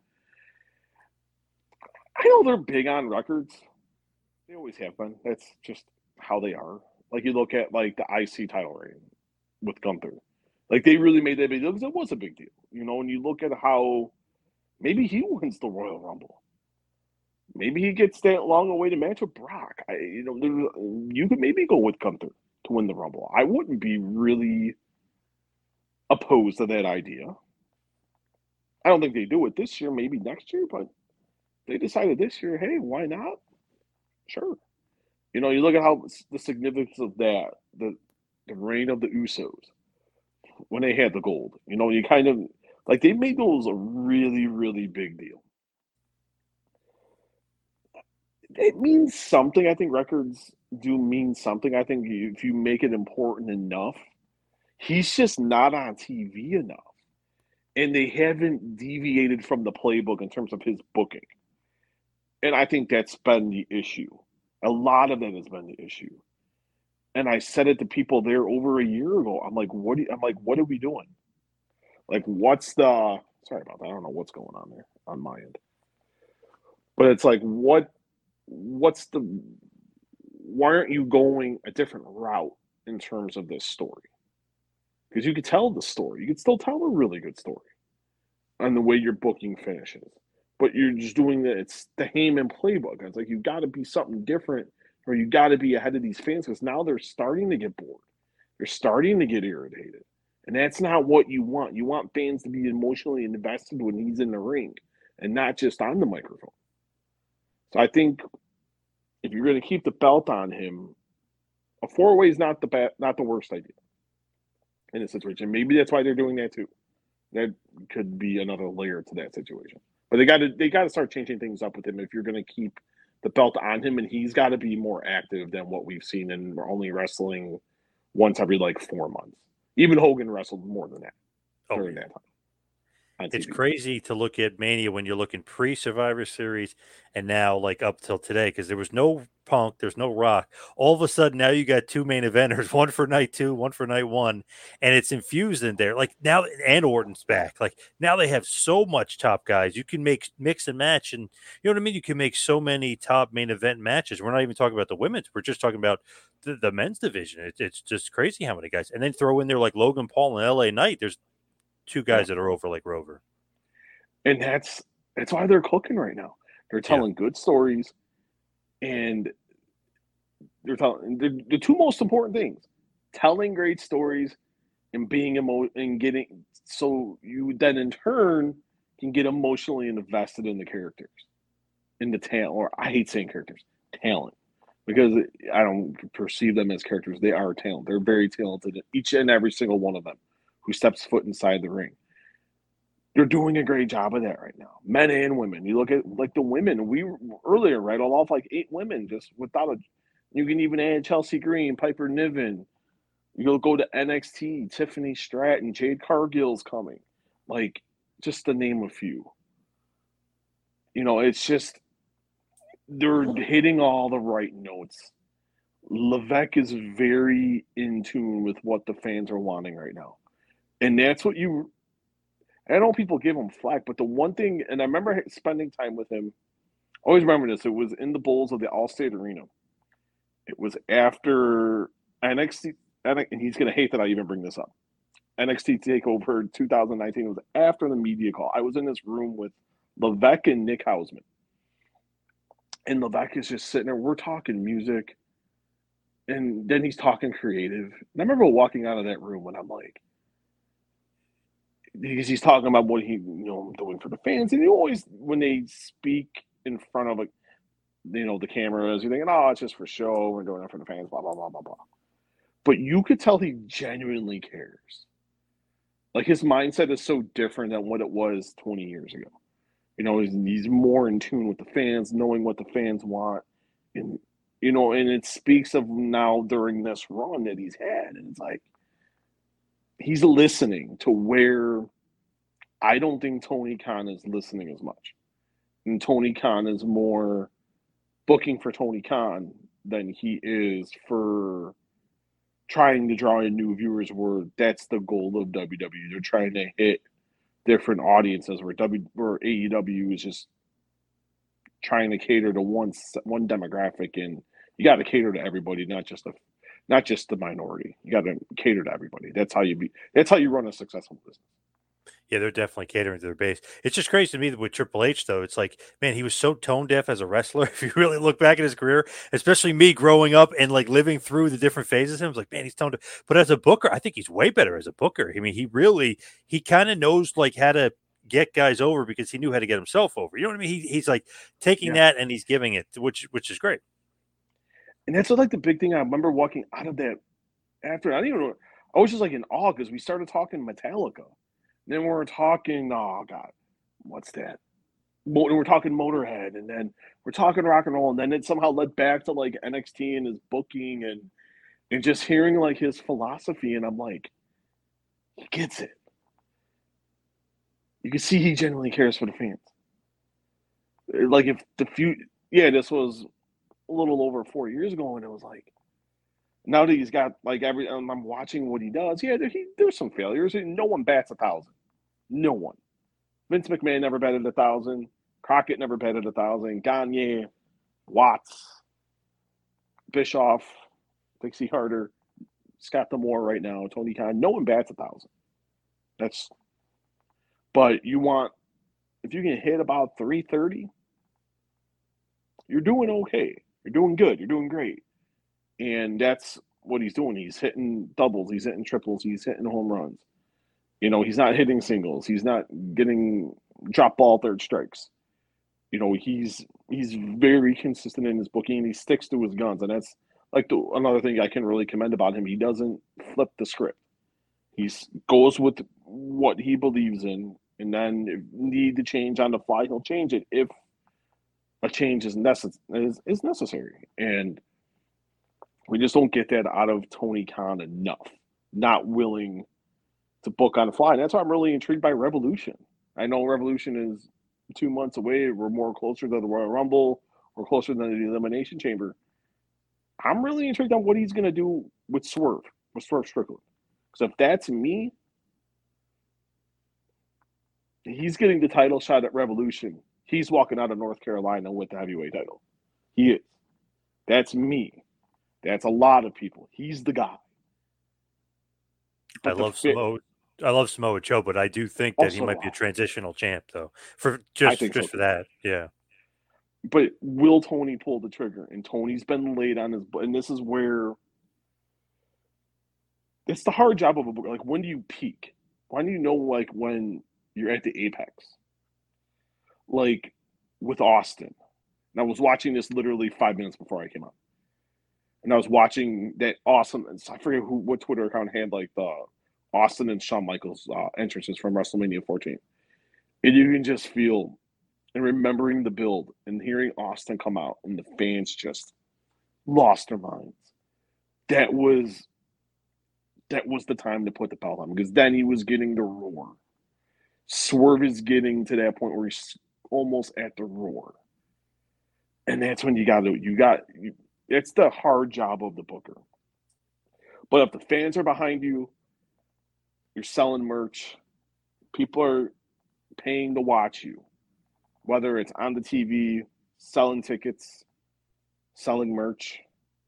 I know they're big on records. They always have been. That's just how they are. Like you look at like the I C title reign with Gunther. Like they really made that big deal because it was a big deal. You know, when you look at how maybe he wins the Royal Rumble. Maybe he gets that long awaited match with Brock. I, you know, you could maybe go with Gunther to win the Rumble. I wouldn't be really opposed to that idea. I don't think they do it this year, maybe next year, but they decided this year, hey, why not? Sure. You know, you look at how the significance of that, the the reign of the Usos, when they had the gold. You know, you kind of, like, they made those a really, really big deal. It means something. I think records do mean something. I think if you make it important enough, he's just not on T V enough. And they haven't deviated from the playbook in terms of his booking. And I think that's been the issue. A lot of that has been the issue. And I said it to people there over a year ago. I'm like, what do you, I'm like, what are we doing? Like, what's the sorry about that. I don't know what's going on there on my end. But it's like, what what's the why aren't you going a different route in terms of this story? Because you could tell the story. You could still tell a really good story on the way your booking finishes. But you're just doing the, it's the Heyman playbook. It's like, you've got to be something different, or you got to be ahead of these fans because now they're starting to get bored. They're starting to get irritated. And that's not what you want. You want fans to be emotionally invested when he's in the ring and not just on the microphone. So I think if you're going to keep the belt on him, a four-way is not the ba- not the worst idea in a situation. Maybe that's why they're doing that too. That could be another layer to that situation. But they got to they got to start changing things up with him if you're going to keep the belt on him, and he's got to be more active than what we've seen, and we're only wrestling once every like four months. Even Hogan wrestled more than that oh, during yeah. that time. It's crazy to look at Mania when you're looking pre-Survivor Series and now like up till today, because there was no Punk, there's no Rock. All of a sudden now you got two main eventers, one for night two, one for night one, and it's infused in there. Like now, and Orton's back. Like now they have so much top guys. You can make mix and match, and you know what I mean? You can make so many top main event matches. We're not even talking about the women's. We're just talking about the, the men's division. It, it's just crazy how many guys. And then throw in there like Logan Paul and L A Knight. There's two guys that are over like Rover. And that's that's why they're cooking right now. They're telling yeah. good stories, and they're telling the, the two most important things: telling great stories and being emo and getting so you then in turn can get emotionally invested in the characters, in the talent. Or I hate saying characters, talent, because I don't perceive them as characters. They are talent. They're very talented. Each and every single one of them who steps foot inside the ring. They're doing a great job of that right now, men and women. You look at like the women. We earlier right all off like eight women just without a. You can even add Chelsea Green, Piper Niven. You'll go to N X T, Tiffany Stratton, Jade Cargill's coming, like just to name a few. You know, it's just they're hitting all the right notes. Levesque is very in tune with what the fans are wanting right now, and that's what you. And I know people give him flack, but the one thing, and I remember spending time with him. Always remember this. It was in the bowls of the Allstate Arena. It was after N X T, and he's going to hate that I even bring this up. N X T TakeOver twenty nineteen. It was after the media call. I was in this room with Levesque and Nick Hausman. And Levesque is just sitting there. We're talking music. And then he's talking creative. And I remember walking out of that room when I'm like, because he's talking about what he, you know, doing for the fans. And he always, when they speak in front of, like, you know, the cameras, you're thinking, oh, it's just for show. We're doing it for the fans, blah, blah, blah, blah, blah. But you could tell he genuinely cares. Like, his mindset is so different than what it was twenty years ago. You know, he's, he's more in tune with the fans, knowing what the fans want. And, you know, and it speaks of now during this run that he's had. And it's like, he's listening to where I don't think Tony Khan is listening as much. And Tony Khan is more booking for Tony Khan than he is for trying to draw in new viewers, where that's the goal of W W E. They're trying to hit different audiences, where W where A E W is just trying to cater to one one demographic, and you got to cater to everybody, not just the not just the minority. You got to cater to everybody. That's how you be. That's how you run a successful business. Yeah, they're definitely catering to their base. It's just crazy to me with Triple H, though. It's like, man, he was so tone deaf as a wrestler. If you really look back at his career, especially me growing up and like living through the different phases of him, it's like, man, he's tone deaf. But as a booker, I think he's way better as a booker. I mean, he really, he kind of knows like how to get guys over because he knew how to get himself over. You know what I mean? He, he's like taking Yeah. that and he's giving it, which which is great. And that's like the big thing. I remember walking out of that after, I don't even know, I was just like in awe because we started talking Metallica. Then we're talking, oh God, what's that? Mo- We're talking Motorhead, and then we're talking rock and roll, and then it somehow led back to like N X T and his booking and and just hearing like his philosophy, and I'm like, he gets it. You can see he genuinely cares for the fans. Like if the few, yeah, this was a little over four years ago, and it was like, now that he's got like every, um, I'm watching what he does. Yeah, there, he, there's some failures. No one bats a thousand. No one. Vince McMahon never batted a thousand. Crockett never batted a thousand. Gagne, Watts, Bischoff, Dixie Harder, Scott D'Amore right now, Tony Khan. No one bats a thousand. That's. But you want, if you can hit about three thirty, you're doing okay. You're doing good. You're doing great. And that's what he's doing. He's hitting doubles. He's hitting triples. He's hitting home runs. You know, he's not hitting singles. He's not getting drop ball third strikes. You know, he's he's very consistent in his booking, and he sticks to his guns. And that's like the, another thing I can really commend about him. He doesn't flip the script. He goes with what he believes in, and then if need to change on the fly, he'll change it if a change is, necess- is, is necessary. And we just don't get that out of Tony Khan enough. Not willing to book on the fly. And that's why I'm really intrigued by Revolution. I know Revolution is two months away. We're more closer to the Royal Rumble. We're closer than the Elimination Chamber. I'm really intrigued on what he's going to do with Swerve, with Swerve Strickland. Because if that's me, he's getting the title shot at Revolution. He's walking out of North Carolina with the heavyweight title. He is. That's me. That's a lot of people. He's the guy. I But the love fit- Samoa. I love Samoa Joe, but I do think that he Also, might be a transitional champ, though. For I just think just so, for too. that, yeah. But will Tony pull the trigger? And Tony's been laid on his, and this is where it's the hard job of a book. Like, when do you peak? When do you know, like, when you're at the apex? Like with Austin. And I was watching this literally five minutes before I came out. And I was watching that awesome, I forget who what Twitter account had like the Austin and Shawn Michaels uh, entrances from WrestleMania fourteen. And you can just feel, and remembering the build and hearing Austin come out and the fans just lost their minds. That was that was the time to put the belt on, because then he was getting the roar. Swerve is getting to that point where he's almost at the roar. And that's when you got to, you got, you, it's the hard job of the booker. But if the fans are behind you, you're selling merch, people are paying to watch you, whether it's on the T V, selling tickets, selling merch.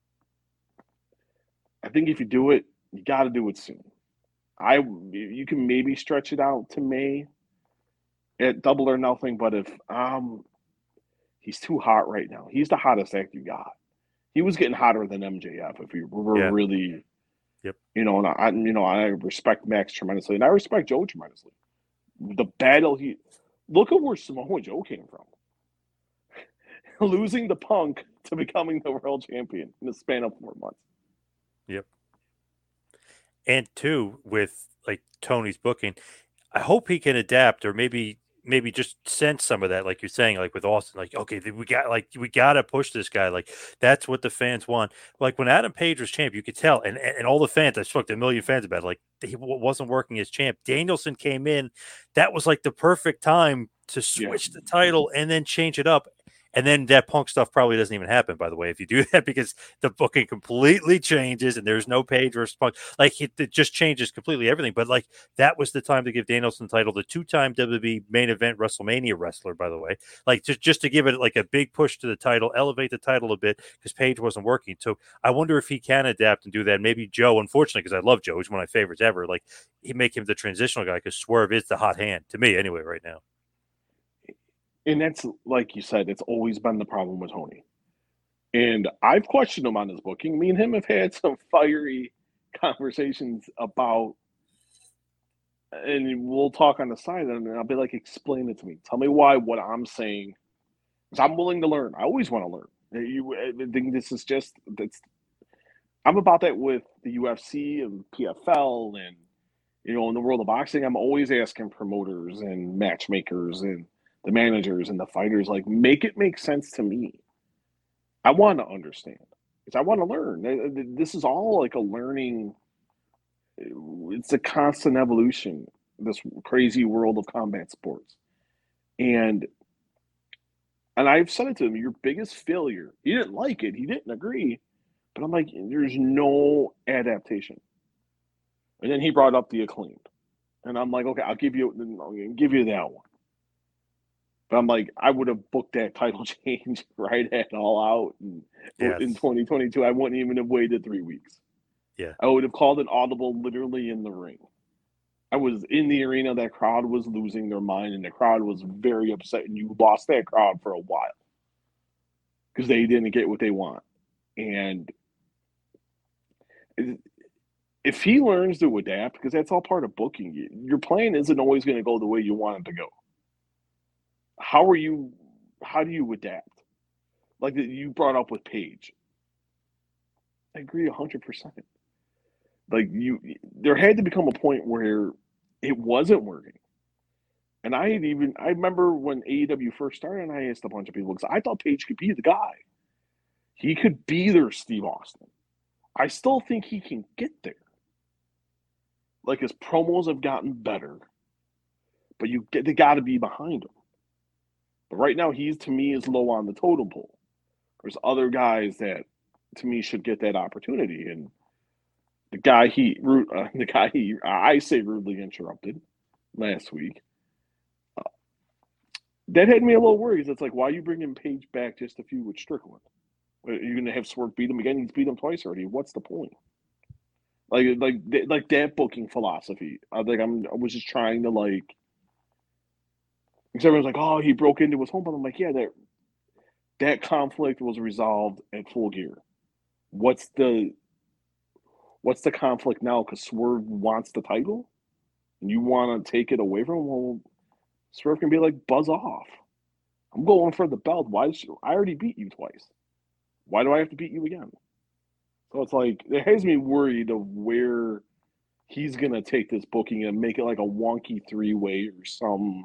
I think if you do it, you got to do it soon. I you can maybe stretch it out to May at Double or Nothing, but if um he's too hot right now. He's the hottest act you got. He was getting hotter than M J F if we were Yeah. really, Yep. you know. And I, you know, I respect Max tremendously, and I respect Joe tremendously. The battle he look at where Samoa Joe came from, losing the Punk to becoming the world champion in the span of four months. Yep. And two, with like Tony's booking, I hope he can adapt, or maybe maybe just sense some of that, like you're saying, like with Austin, like, okay, we got like we gotta push this guy, like that's what the fans want. Like when Adam Page was champ, you could tell, and and all the fans, I spoke to a million fans about it, like he wasn't working as champ. Danielson came in, that was like the perfect time to switch yeah. the title and then change it up. And then that Punk stuff probably doesn't even happen, by the way, if you do that, because the booking completely changes and there's no Page versus Punk. Like, it, it just changes completely everything. But, like, that was the time to give Danielson the title, the two-time W W E main event WrestleMania wrestler, by the way. Like, just, just to give it, like, a big push to the title, elevate the title a bit, because Page wasn't working. So I wonder if he can adapt and do that. Maybe Joe, unfortunately, because I love Joe, he's one of my favorites ever, like, he make him the transitional guy, because Swerve is the hot hand, to me, anyway, right now. And that's, like you said, it's always been the problem with Tony. And I've questioned him on his booking. Me and him have had some fiery conversations about, and we'll talk on the side, and I'll be like, explain it to me. Tell me why what I'm saying, because I'm willing to learn. I always want to learn. You, I think this is just, that's, I'm about that with the U F C and P F L, and, you know, in the world of boxing, I'm always asking promoters and matchmakers and the managers and the fighters, like, make it make sense to me. I want to understand because I want to learn. This is all like a learning. It's a constant evolution, this crazy world of combat sports. And and I've said it to him, your biggest failure, he didn't like it, he didn't agree, but I'm like, there's no adaptation. And then he brought up the Acclaimed. And I'm like, okay, I'll give you, I'll give you that one. But I'm like, I would have booked that title change right at All Out and yes. in twenty twenty-two. I wouldn't even have waited three weeks. Yeah, I would have called an audible literally in the ring. I was in the arena. That crowd was losing their mind, and the crowd was very upset. And you lost that crowd for a while because they didn't get what they want. And if he learns to adapt, because that's all part of booking, your plan isn't always going to go the way you want it to go. How are you, how do you adapt? Like you brought up with Page. I agree one hundred percent. Like you, there had to become a point where it wasn't working. And I had even, I remember when A E W first started and I asked a bunch of people, because I thought Page could be the guy. He could be their Steve Austin. I still think he can get there. Like his promos have gotten better, but you get, they got to be behind him. But right now, he's, to me, is low on the totem pole. There's other guys that, to me, should get that opportunity. And the guy he, uh, the guy he, I say rudely interrupted last week, uh, that had me a little worried. It's like, why are you bringing Page back just a few with Strickland? Are you going to have Swerve beat him again? He's beat him twice already. What's the point? Like, like, like that booking philosophy. I think I'm, I was just trying to, like, because everyone's like, oh, he broke into his home. But I'm like, yeah, that that conflict was resolved at Full Gear. What's the what's the conflict now? Because Swerve wants the title, and you want to take it away from him. Well, Swerve can be like, buzz off. I'm going for the belt. Why? Should, I already beat you twice. Why do I have to beat you again? So it's like it has me worried of where he's gonna take this booking and make it like a wonky three way or some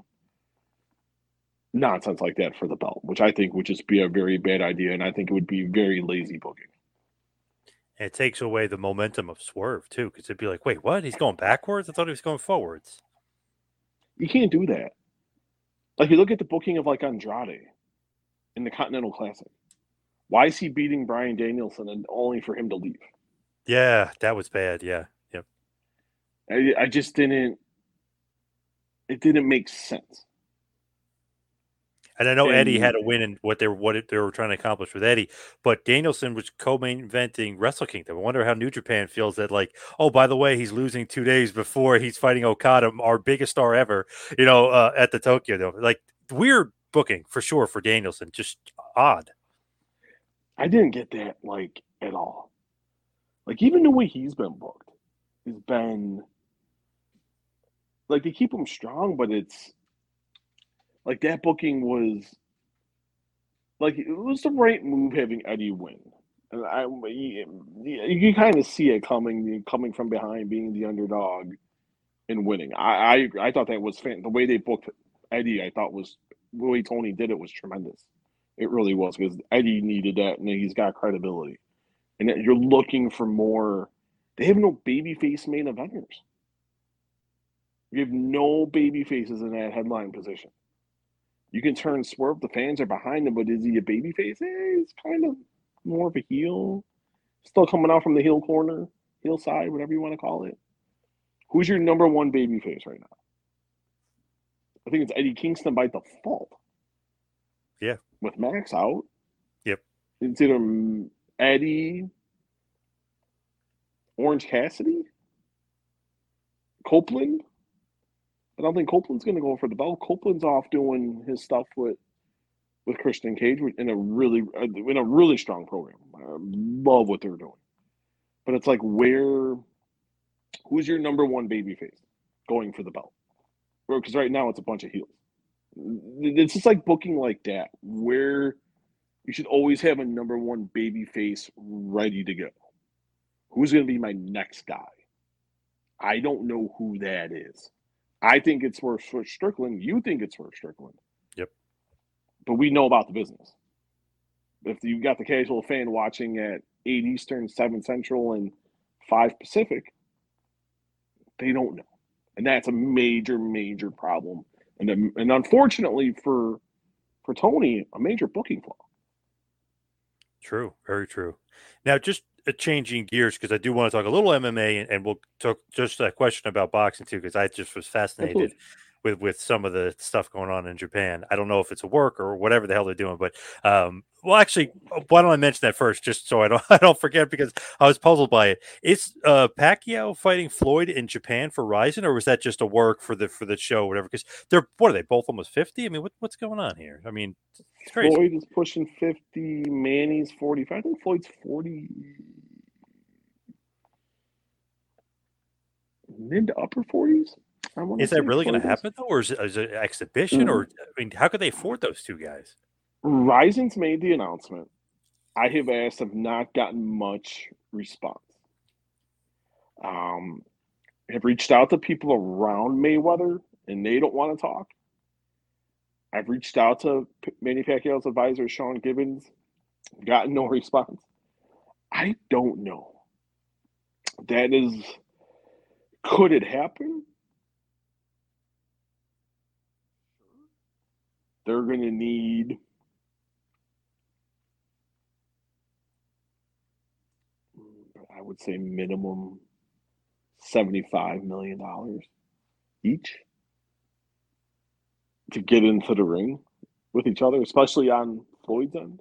nonsense like that for the belt, which I think would just be a very bad idea, and I think it would be very lazy booking. And it takes away the momentum of Swerve, too, because it'd be like, wait, what? He's going backwards? I thought he was going forwards. You can't do that. Like, you look at the booking of, like, Andrade in the Continental Classic. Why is he beating Bryan Danielson and only for him to leave? Yeah, that was bad, yeah. Yep. I, I just didn't – it didn't make sense. And I know and, Eddie had a win in what they were what it, they were trying to accomplish with Eddie, but Danielson was co-main eventing Wrestle Kingdom. I wonder how New Japan feels that, like, oh, by the way, he's losing two days before he's fighting Okada, our biggest star ever, you know, uh, at the Tokyo Dome. Like, weird booking for sure for Danielson, just odd. I didn't get that, like, at all. Like, even the way he's been booked has been, like, they keep him strong, but it's, like, that booking was, like, it was the right move having Eddie win. And I, you, you kind of see it coming, coming from behind, being the underdog and winning. I, I, I thought that was fan. The way they booked Eddie, I thought was, the way Tony did it was tremendous. It really was, because Eddie needed that, and he's got credibility. And you're looking for more. They have no babyface main eventers. You have no baby faces in that headline position. You can turn Swerve. The fans are behind him, but is he a baby face? Eh, he's kind of more of a heel. Still coming out from the heel corner, heel side, whatever you want to call it. Who's your number one baby face right now? I think it's Eddie Kingston by default. Yeah. With Max out. Yep. It's either Eddie, Orange Cassidy, Copeland. I don't think Copeland's going to go for the belt. Copeland's off doing his stuff with with Christian Cage in a really in a really strong program. I love what they're doing. But it's like, where, who's your number one babyface going for the belt? Because right now it's a bunch of heels. It's just like booking like that, where you should always have a number one babyface ready to go. Who's going to be my next guy? I don't know who that is. I think it's for Strickland. You think it's for Strickland. Yep. But we know about the business. If you got the casual fan watching at eight Eastern, seven Central, and five Pacific, they don't know. And that's a major, major problem. And and unfortunately for for Tony, a major booking flaw. True. Very true. Now, just uh, changing gears, because I do want to talk a little M M A, and, and we'll talk just a question about boxing too, because I just was fascinated Absolutely. with with some of the stuff going on in Japan. I don't know if it's a work or whatever the hell they're doing, but um, well, actually, why don't I mention that first, just so I don't I don't forget, because I was puzzled by it. Is uh, Pacquiao fighting Floyd in Japan for Rizin, or was that just a work for the for the show, or whatever? Because they're what are they both almost fifty? I mean, what, what's going on here? I mean, it's crazy. Floyd is pushing fifty. Manny's forty-five. I think Floyd's forty. Mid to upper forties. Is that really going to happen though, or is it, is it an exhibition? Mm. Or I mean, how could they afford those two guys? Rizin's made the announcement. I have asked, have not gotten much response. Um, have reached out to people around Mayweather, and they don't want to talk. I've reached out to Manny Pacquiao's advisor, Sean Gibbons, gotten no response. I don't know. That is, could it happen? They're going to need I would say minimum seventy-five million dollars each to get into the ring with each other, especially on Floyd's end.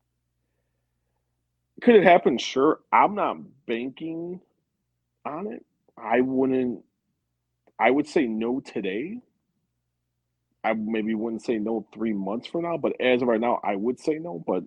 Could it happen? Sure. I'm not banking on it. I wouldn't, I would say no today. I maybe wouldn't say no three months from now, but as of right now, I would say no. But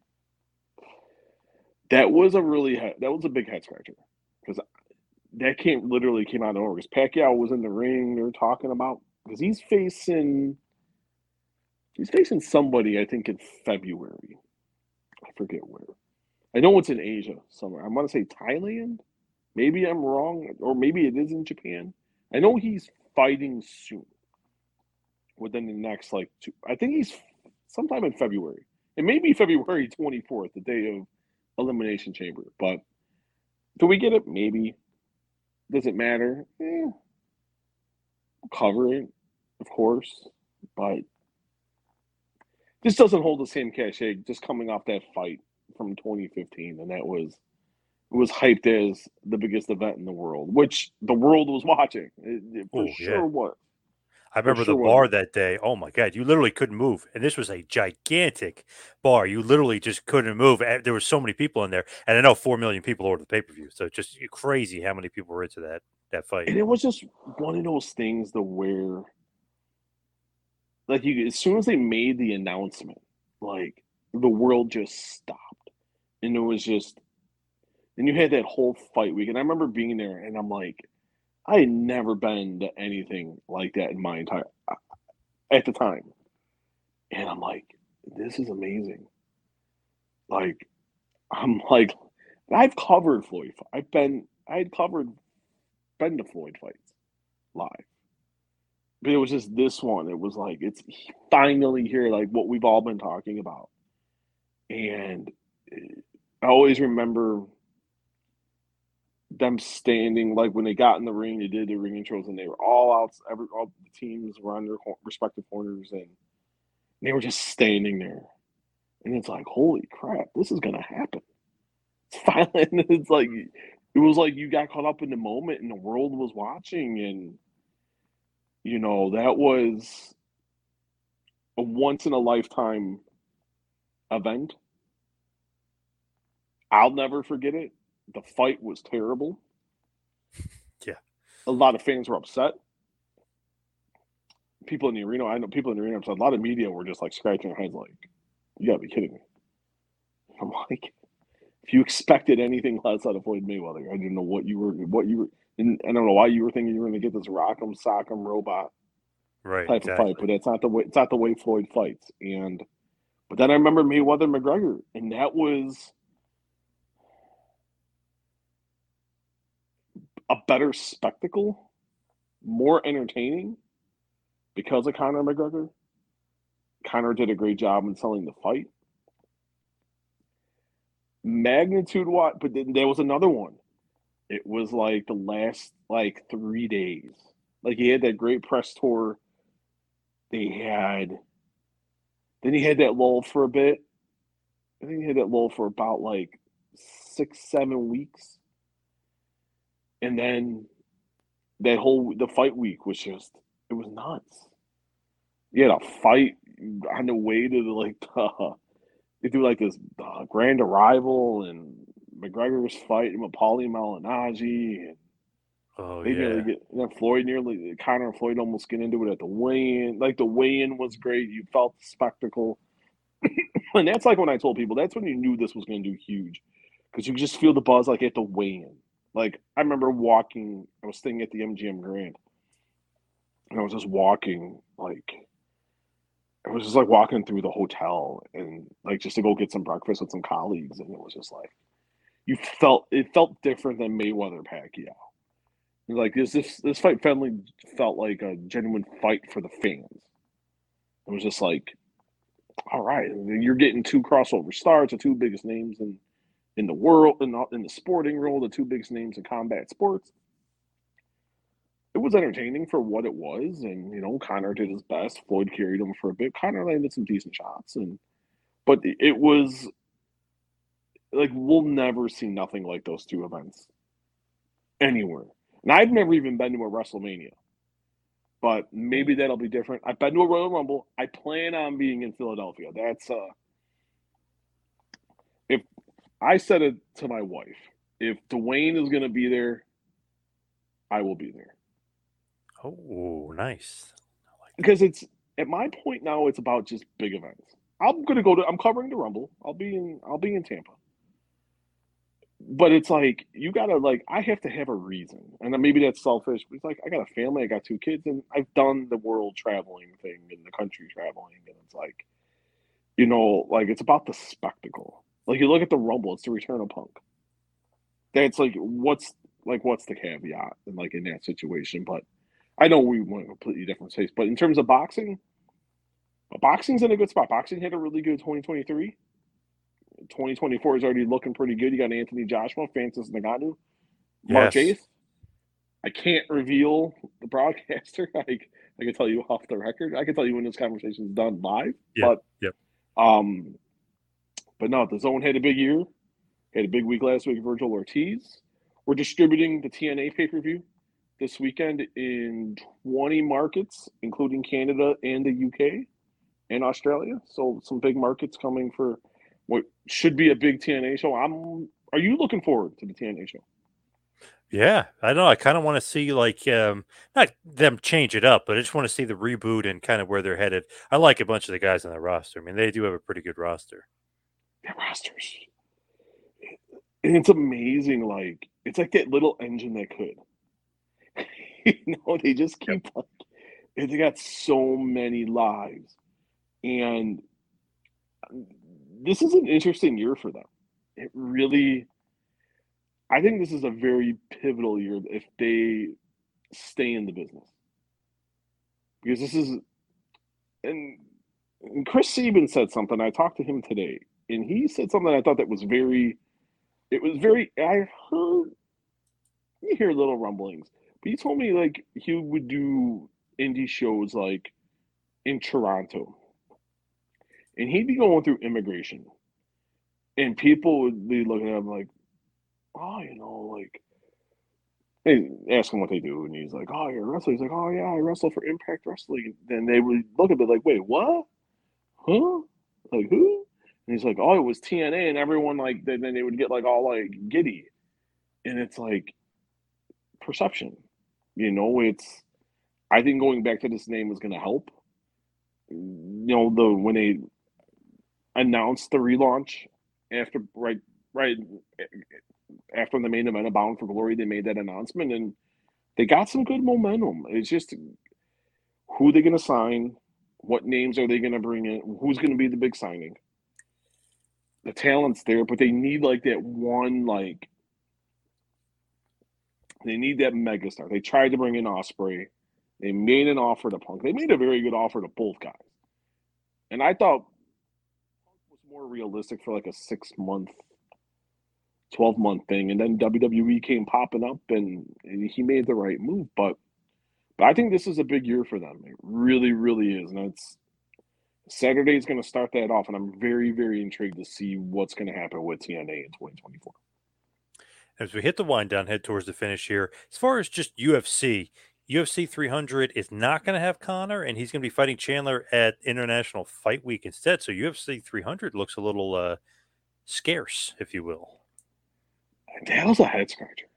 that was a really, that was a big head scratcher, because that came literally came out of nowhere. Because Pacquiao was in the ring, they were talking about, because he's facing, he's facing somebody, I think, in February. I forget where. I know it's in Asia somewhere. I want to say Thailand. Maybe I'm wrong, or maybe it is in Japan. I know he's fighting soon. Within the next, like, two, I think he's sometime in February. It may be February twenty-fourth, the day of Elimination Chamber. But do we get it? Maybe. Does it matter? Eh. Cover it, of course. But this doesn't hold the same cachet just coming off that fight from twenty fifteen. And that was, it was hyped as the biggest event in the world, which the world was watching. It, it for Ooh, sure yeah. was. I remember sure the bar was. that day. Oh my God, you literally couldn't move, and this was a gigantic bar. You literally just couldn't move. And there were so many people in there, and I know four million people ordered the pay per view. So just crazy how many people were into that that fight. And it was just one of those things to where, like, you as soon as they made the announcement, like the world just stopped, and it was just, and you had that whole fight week. And I remember being there, and I'm like, I had never been to anything like that in my entire at the time, and I'm like, this is amazing. Like, I'm like, I've covered Floyd. I've been, I had covered, been to Floyd fights live, but it was just this one. It was like it's finally here, like what we've all been talking about, and I always remember them standing, like when they got in the ring, they did the ring intros, and they were all out. Every all the teams were on their respective corners, and they were just standing there. And it's like, holy crap, this is gonna happen. It's finally, it's like it was like you got caught up in the moment, and the world was watching, and you know that was a once in a lifetime event. I'll never forget it. The fight was terrible. Yeah. A lot of fans were upset. People in the arena, I know people in the arena, a lot of media were just like scratching their heads like, you gotta be kidding me. I'm like, if you expected anything less out of Floyd Mayweather, I didn't know what you were, what you were, and I don't know why you were thinking you were going to get this rock'em sock'em robot right, type exactly. of fight, but it's not the way, it's not the way Floyd fights. And, but then I remember Mayweather McGregor, and that was a better spectacle, more entertaining because of Conor McGregor. Conor did a great job in selling the fight. Magnitude what, but then there was another one. It was like the last like three days. Like he had that great press tour. They had, then he had that lull for a bit. I think he had that lull for about like six, seven weeks. And then that whole, the fight week was just, it was nuts. You had a fight on the way to the, like, the, they do like this uh, grand arrival and McGregor's fighting with Paulie Malignaggi. And oh, they yeah. nearly get, and then Floyd nearly, Conor and Floyd almost get into it at the weigh-in. Like the weigh-in was great. You felt the spectacle. And that's like when I told people, that's when you knew this was going to do huge. Because you could just feel the buzz like at the weigh-in. Like I remember walking, I was staying at the M G M Grand. And I was just walking, like, it was just like walking through the hotel and like just to go get some breakfast with some colleagues. And it was just like, you felt, it felt different than Mayweather Pacquiao. Like this, this, this fight finally felt like a genuine fight for the fans. It was just like, all right, you're getting two crossover stars, the two biggest names in, in the world, in the, in the sporting world, the two biggest names in combat sports. It was entertaining for what it was, and you know, Conor did his best. Floyd carried him for a bit. Conor landed some decent shots, and but it was like we'll never see nothing like those two events anywhere. And I've never even been to a WrestleMania, but maybe that'll be different. I've been to a Royal Rumble. I plan on being in Philadelphia. That's uh, if I said it to my wife, if Dwayne is going to be there, I will be there. Oh, nice. Because it's at my point now, it's about just big events. I'm gonna go to. I'm covering the Rumble. I'll be in. I'll be in Tampa. But it's like you gotta like. I have to have a reason, and then maybe that's selfish. But it's like I got a family. I got two kids, and I've done the world traveling thing and the country traveling, and it's like, you know, like it's about the spectacle. Like you look at the Rumble, it's the return of Punk. That's like what's like what's the caveat and like in that situation, but. I know we went a completely different space, but in terms of boxing, boxing's in a good spot. Boxing had a really good twenty twenty-three. twenty twenty-four is already looking pretty good. You got Anthony Joshua, Francis Ngannou, March Yes. eighth. I can't reveal the broadcaster. I, I can tell you off the record. I can tell you when this conversation is done live. Yep. But Yep. um, but no, the Zone had a big year. Had a big week last week. Virgil Ortiz. We're distributing the T N A pay per view this weekend in twenty markets, including Canada and the U K and Australia. So some big markets coming for what should be a big T N A show. I'm. Are you looking forward to the T N A show? Yeah, I know. I kind of want to see like um, not them change it up, but I just want to see the reboot and kind of where they're headed. I like a bunch of the guys on the roster. I mean, they do have a pretty good roster. Their rosters, and it's amazing. Like it's like that little engine that could. you know, they just keep like they got so many lives, and this is an interesting year for them. It really. I think this is a very pivotal year if they stay in the business. Because this is, and, and Chris Sabin said something. I talked to him today, and he said something I thought that was very, it was very, I heard, you hear little rumblings, but he told me like he would do indie shows like in Toronto. And he'd be going through immigration. And people would be looking at him like, oh, you know, like, they ask him what they do, and he's like, oh, you're a wrestler. He's like, oh, yeah, I wrestle for Impact Wrestling. Then they would look at it like, wait, what? Huh? Like, who? And he's like, oh, it was T N A, and everyone, like, then they would get, like, all, like, giddy. And it's, like, perception. You know, it's, I think going back to this name is going to help. You know, the when they announced the relaunch after, right, right, after the main event of Bound for Glory, they made that announcement, and they got some good momentum. It's just who they're going to sign, what names are they going to bring in, who's going to be the big signing. The talent's there, but they need like that one, like, they need that megastar. They tried to bring in Ospreay. They made an offer to Punk. They made a very good offer to both guys. And I thought Punk was more realistic for like a six-month twelve-month thing, and then W W E came popping up, and, and he made the right move. But but I think this is a big year for them. It really, really is. And it's Saturday is going to start that off, and I'm very, very intrigued to see what's going to happen with T N A in twenty twenty-four. As we hit the wind down, head towards the finish here, as far as just U F C, U F C three hundred is not going to have Conor, and he's going to be fighting Chandler at International Fight Week instead. So U F C three hundred looks a little uh, scarce, if you will. That was a head scratcher.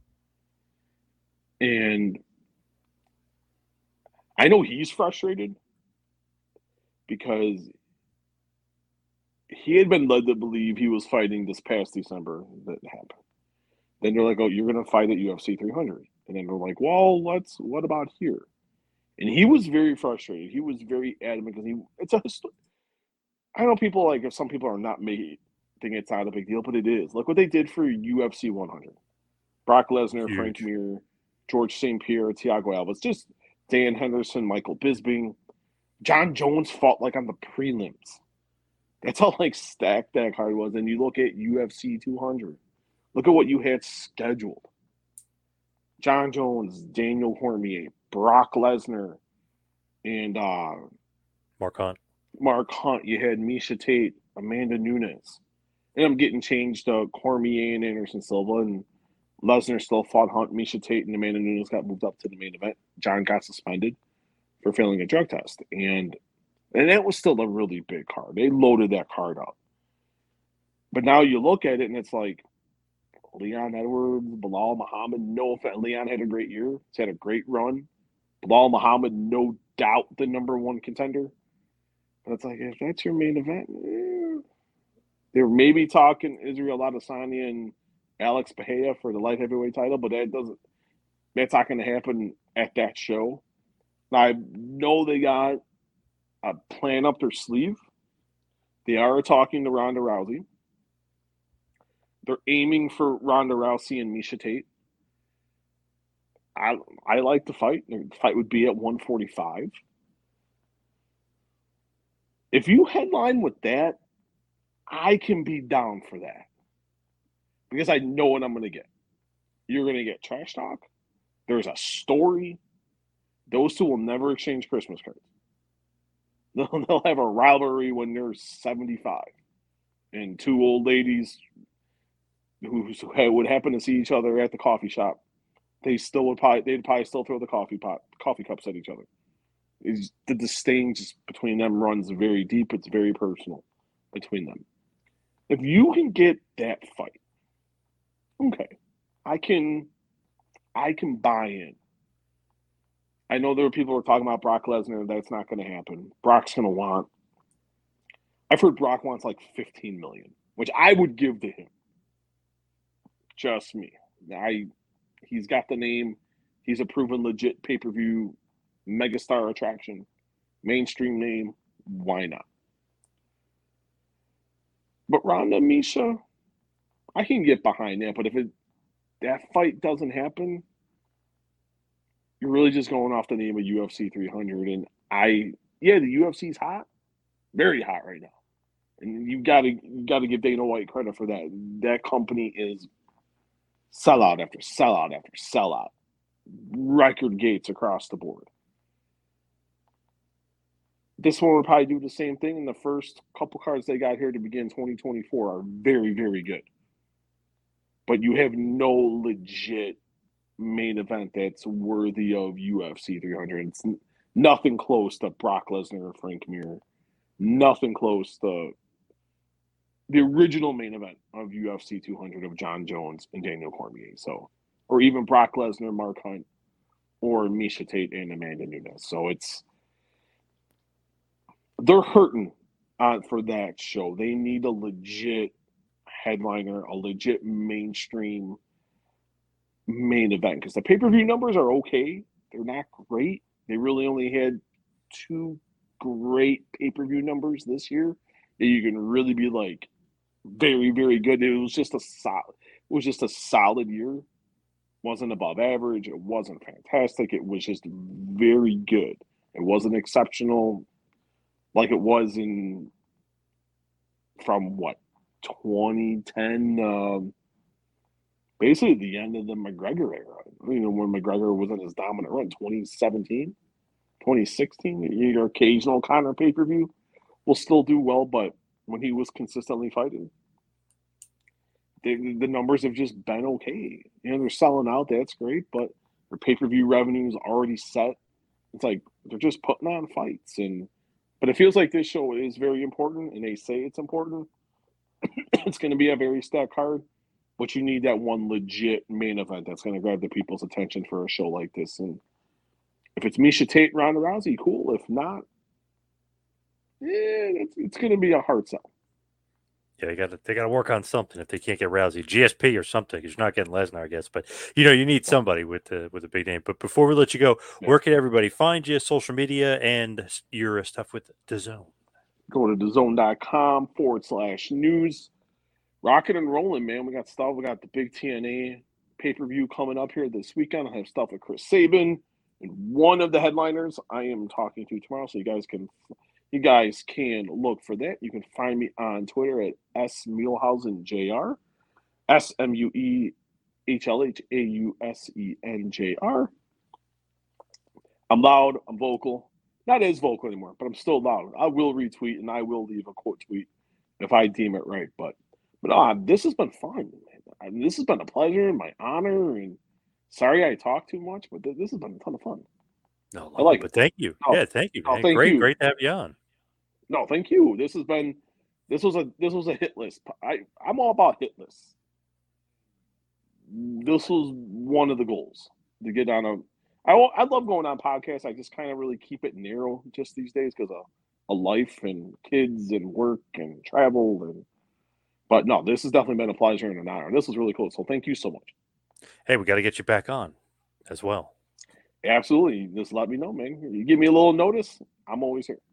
And I know he's frustrated because he had been led to believe he was fighting this past December that happened. Then they're like, oh, you're going to fight at U F C three hundred. And then they're like, well, let's, what about here? And he was very frustrated. He was very adamant because he, it's a, I know people like, if some people are not made, think it's not a big deal, but it is. Look what they did for U F C one hundred. Brock Lesnar, Huge. Frank Mir, George Saint Pierre, Thiago Alves, just Dan Henderson, Michael Bisping. John Jones fought like on the prelims. That's how like stacked that card was. And you look at U F C two hundred. Look at what you had scheduled. John Jones, Daniel Cormier, Brock Lesnar, and uh, Mark Hunt. Mark Hunt. You had Miesha Tate, Amanda Nunes. And I'm getting changed to Cormier and Anderson Silva, and Lesnar still fought Hunt, Miesha Tate, and Amanda Nunes got moved up to the main event. John got suspended for failing a drug test. And and that was still a really big card. They loaded that card up. But now you look at it, and it's like Leon Edwards, Bilal Muhammad, no offense. Leon had a great year. He's had a great run. Bilal Muhammad, no doubt the number one contender. But it's like, if that's your main event, eh. They were maybe talking Israel Adesanya and Alex Bahia for the light heavyweight title, but that doesn't. That's not going to happen at that show. Now, I know they got a plan up their sleeve. They are talking to Ronda Rousey. They're aiming for Ronda Rousey and Miesha Tate. I I like the fight. The fight would be at one forty-five. If you headline with that, I can be down for that. Because I know what I'm going to get. You're going to get trash talk. There's a story. Those two will never exchange Christmas cards. They'll, they'll have a rivalry when they're seventy-five. And two old ladies who, who would happen to see each other at the coffee shop they still would probably they'd probably still throw the coffee pot coffee cups at each other. It's, the disdain just between them runs very deep. It's very personal between them. If you can get that fight, okay, I can I can buy in. I know there were people who were talking about Brock Lesnar. That's not going to happen. Brock's going to want. I've heard Brock wants like fifteen million dollars, which I would give to him. Just me. I. He's got the name. He's a proven legit pay-per-view megastar attraction, mainstream name. Why not? But Ronda, Misha, I can get behind that. But if it that fight doesn't happen, you're really just going off the name of U F C three hundred. And I, yeah, the U F C's hot, very hot right now. And you got to you got to give Dana White credit for that. That company is sellout after sellout after sellout, record gates across the board. This one will probably do the same thing. And the first couple cards they got here to begin twenty twenty-four are very, very good. But you have no legit main event that's worthy of U F C three hundred. It's nothing close to Brock Lesnar or Frank Mir. Nothing close to the original main event of U F C two hundred of John Jones and Daniel Cormier. So, or even Brock Lesnar, Mark Hunt, or Misha Tate and Amanda Nunes. So it's they're hurting uh, for that show. They need a legit headliner, a legit mainstream main event, because the pay-per-view numbers are okay. They're not great. They really only had two great pay-per-view numbers this year that you can really be like very, very good. It was just a solid, it was just a solid year. It wasn't above average. It wasn't fantastic. It was just very good. It wasn't exceptional like it was in from what twenty ten, um, basically the end of the McGregor era. You know, when McGregor was in his dominant run, twenty seventeen, twenty sixteen, your occasional Conor pay-per-view will still do well, but when he was consistently fighting, they, the numbers have just been okay. You know, they're selling out, that's great, but their pay-per-view revenue is already set. It's like they're just putting on fights. and But it feels like this show is very important, and they say it's important. It's going to be a very stacked card, but you need that one legit main event that's going to grab the people's attention for a show like this. And if it's Misha Tate, Ronda Rousey, cool. If not, yeah, it's, it's going to be a hard sell. Yeah, they got to they got to work on something if they can't get Rousey, G S P or something. Because you're not getting Lesnar, I guess. But you know, you need somebody with the with a big name. But before we let you go, yeah. Where can everybody find you? Social media and your stuff with DAZN. Go to DAZN.com forward slash news. Rocking and rolling, man. We got stuff. We got the big T N A pay-per-view coming up here this weekend. I have stuff with Chris Sabin and one of the headliners I am talking to tomorrow. So you guys can you guys can look for that. You can find me on Twitter at S Muehlhausen J R. S M U E H L H A U S E N J R. I'm loud, I'm vocal. Not as vocal anymore, but I'm still loud. I will retweet and I will leave a quote tweet if I deem it right. But but uh, this has been fun. Man. I mean, this has been a pleasure and my honor. And sorry I talked too much, but th- this has been a ton of fun. No, I like but it. Thank you. Oh, yeah, thank you. Oh, Man. thank great, you. great to have you on. No, thank you. This has been this was a this was a hit list. I I'm all about hit lists. This was one of the goals to get on a. I I love going on podcasts. I just kind of really keep it narrow just these days because of a life and kids and work and travel and. But no, this has definitely been a pleasure and an honor. This was really cool. So thank you so much. Hey, we got to get you back on as well. Absolutely. Just let me know, man. You give me a little notice, I'm always here.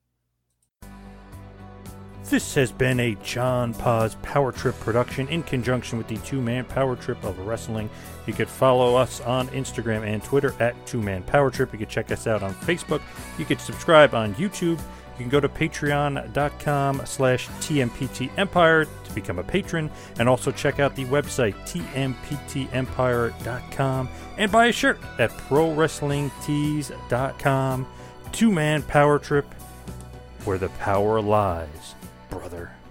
This has been a John Paz Power Trip production in conjunction with the two-man Power Trip of Wrestling. You could follow us on Instagram and Twitter at two-man Power Trip. You could check us out on Facebook. You could subscribe on YouTube. You can go to patreon.com slash TMPT Empire to become a patron, and also check out the website T M P T empire dot com and buy a shirt at pro wrestling tees dot com. Two-man Power Trip, where the power lies, brother.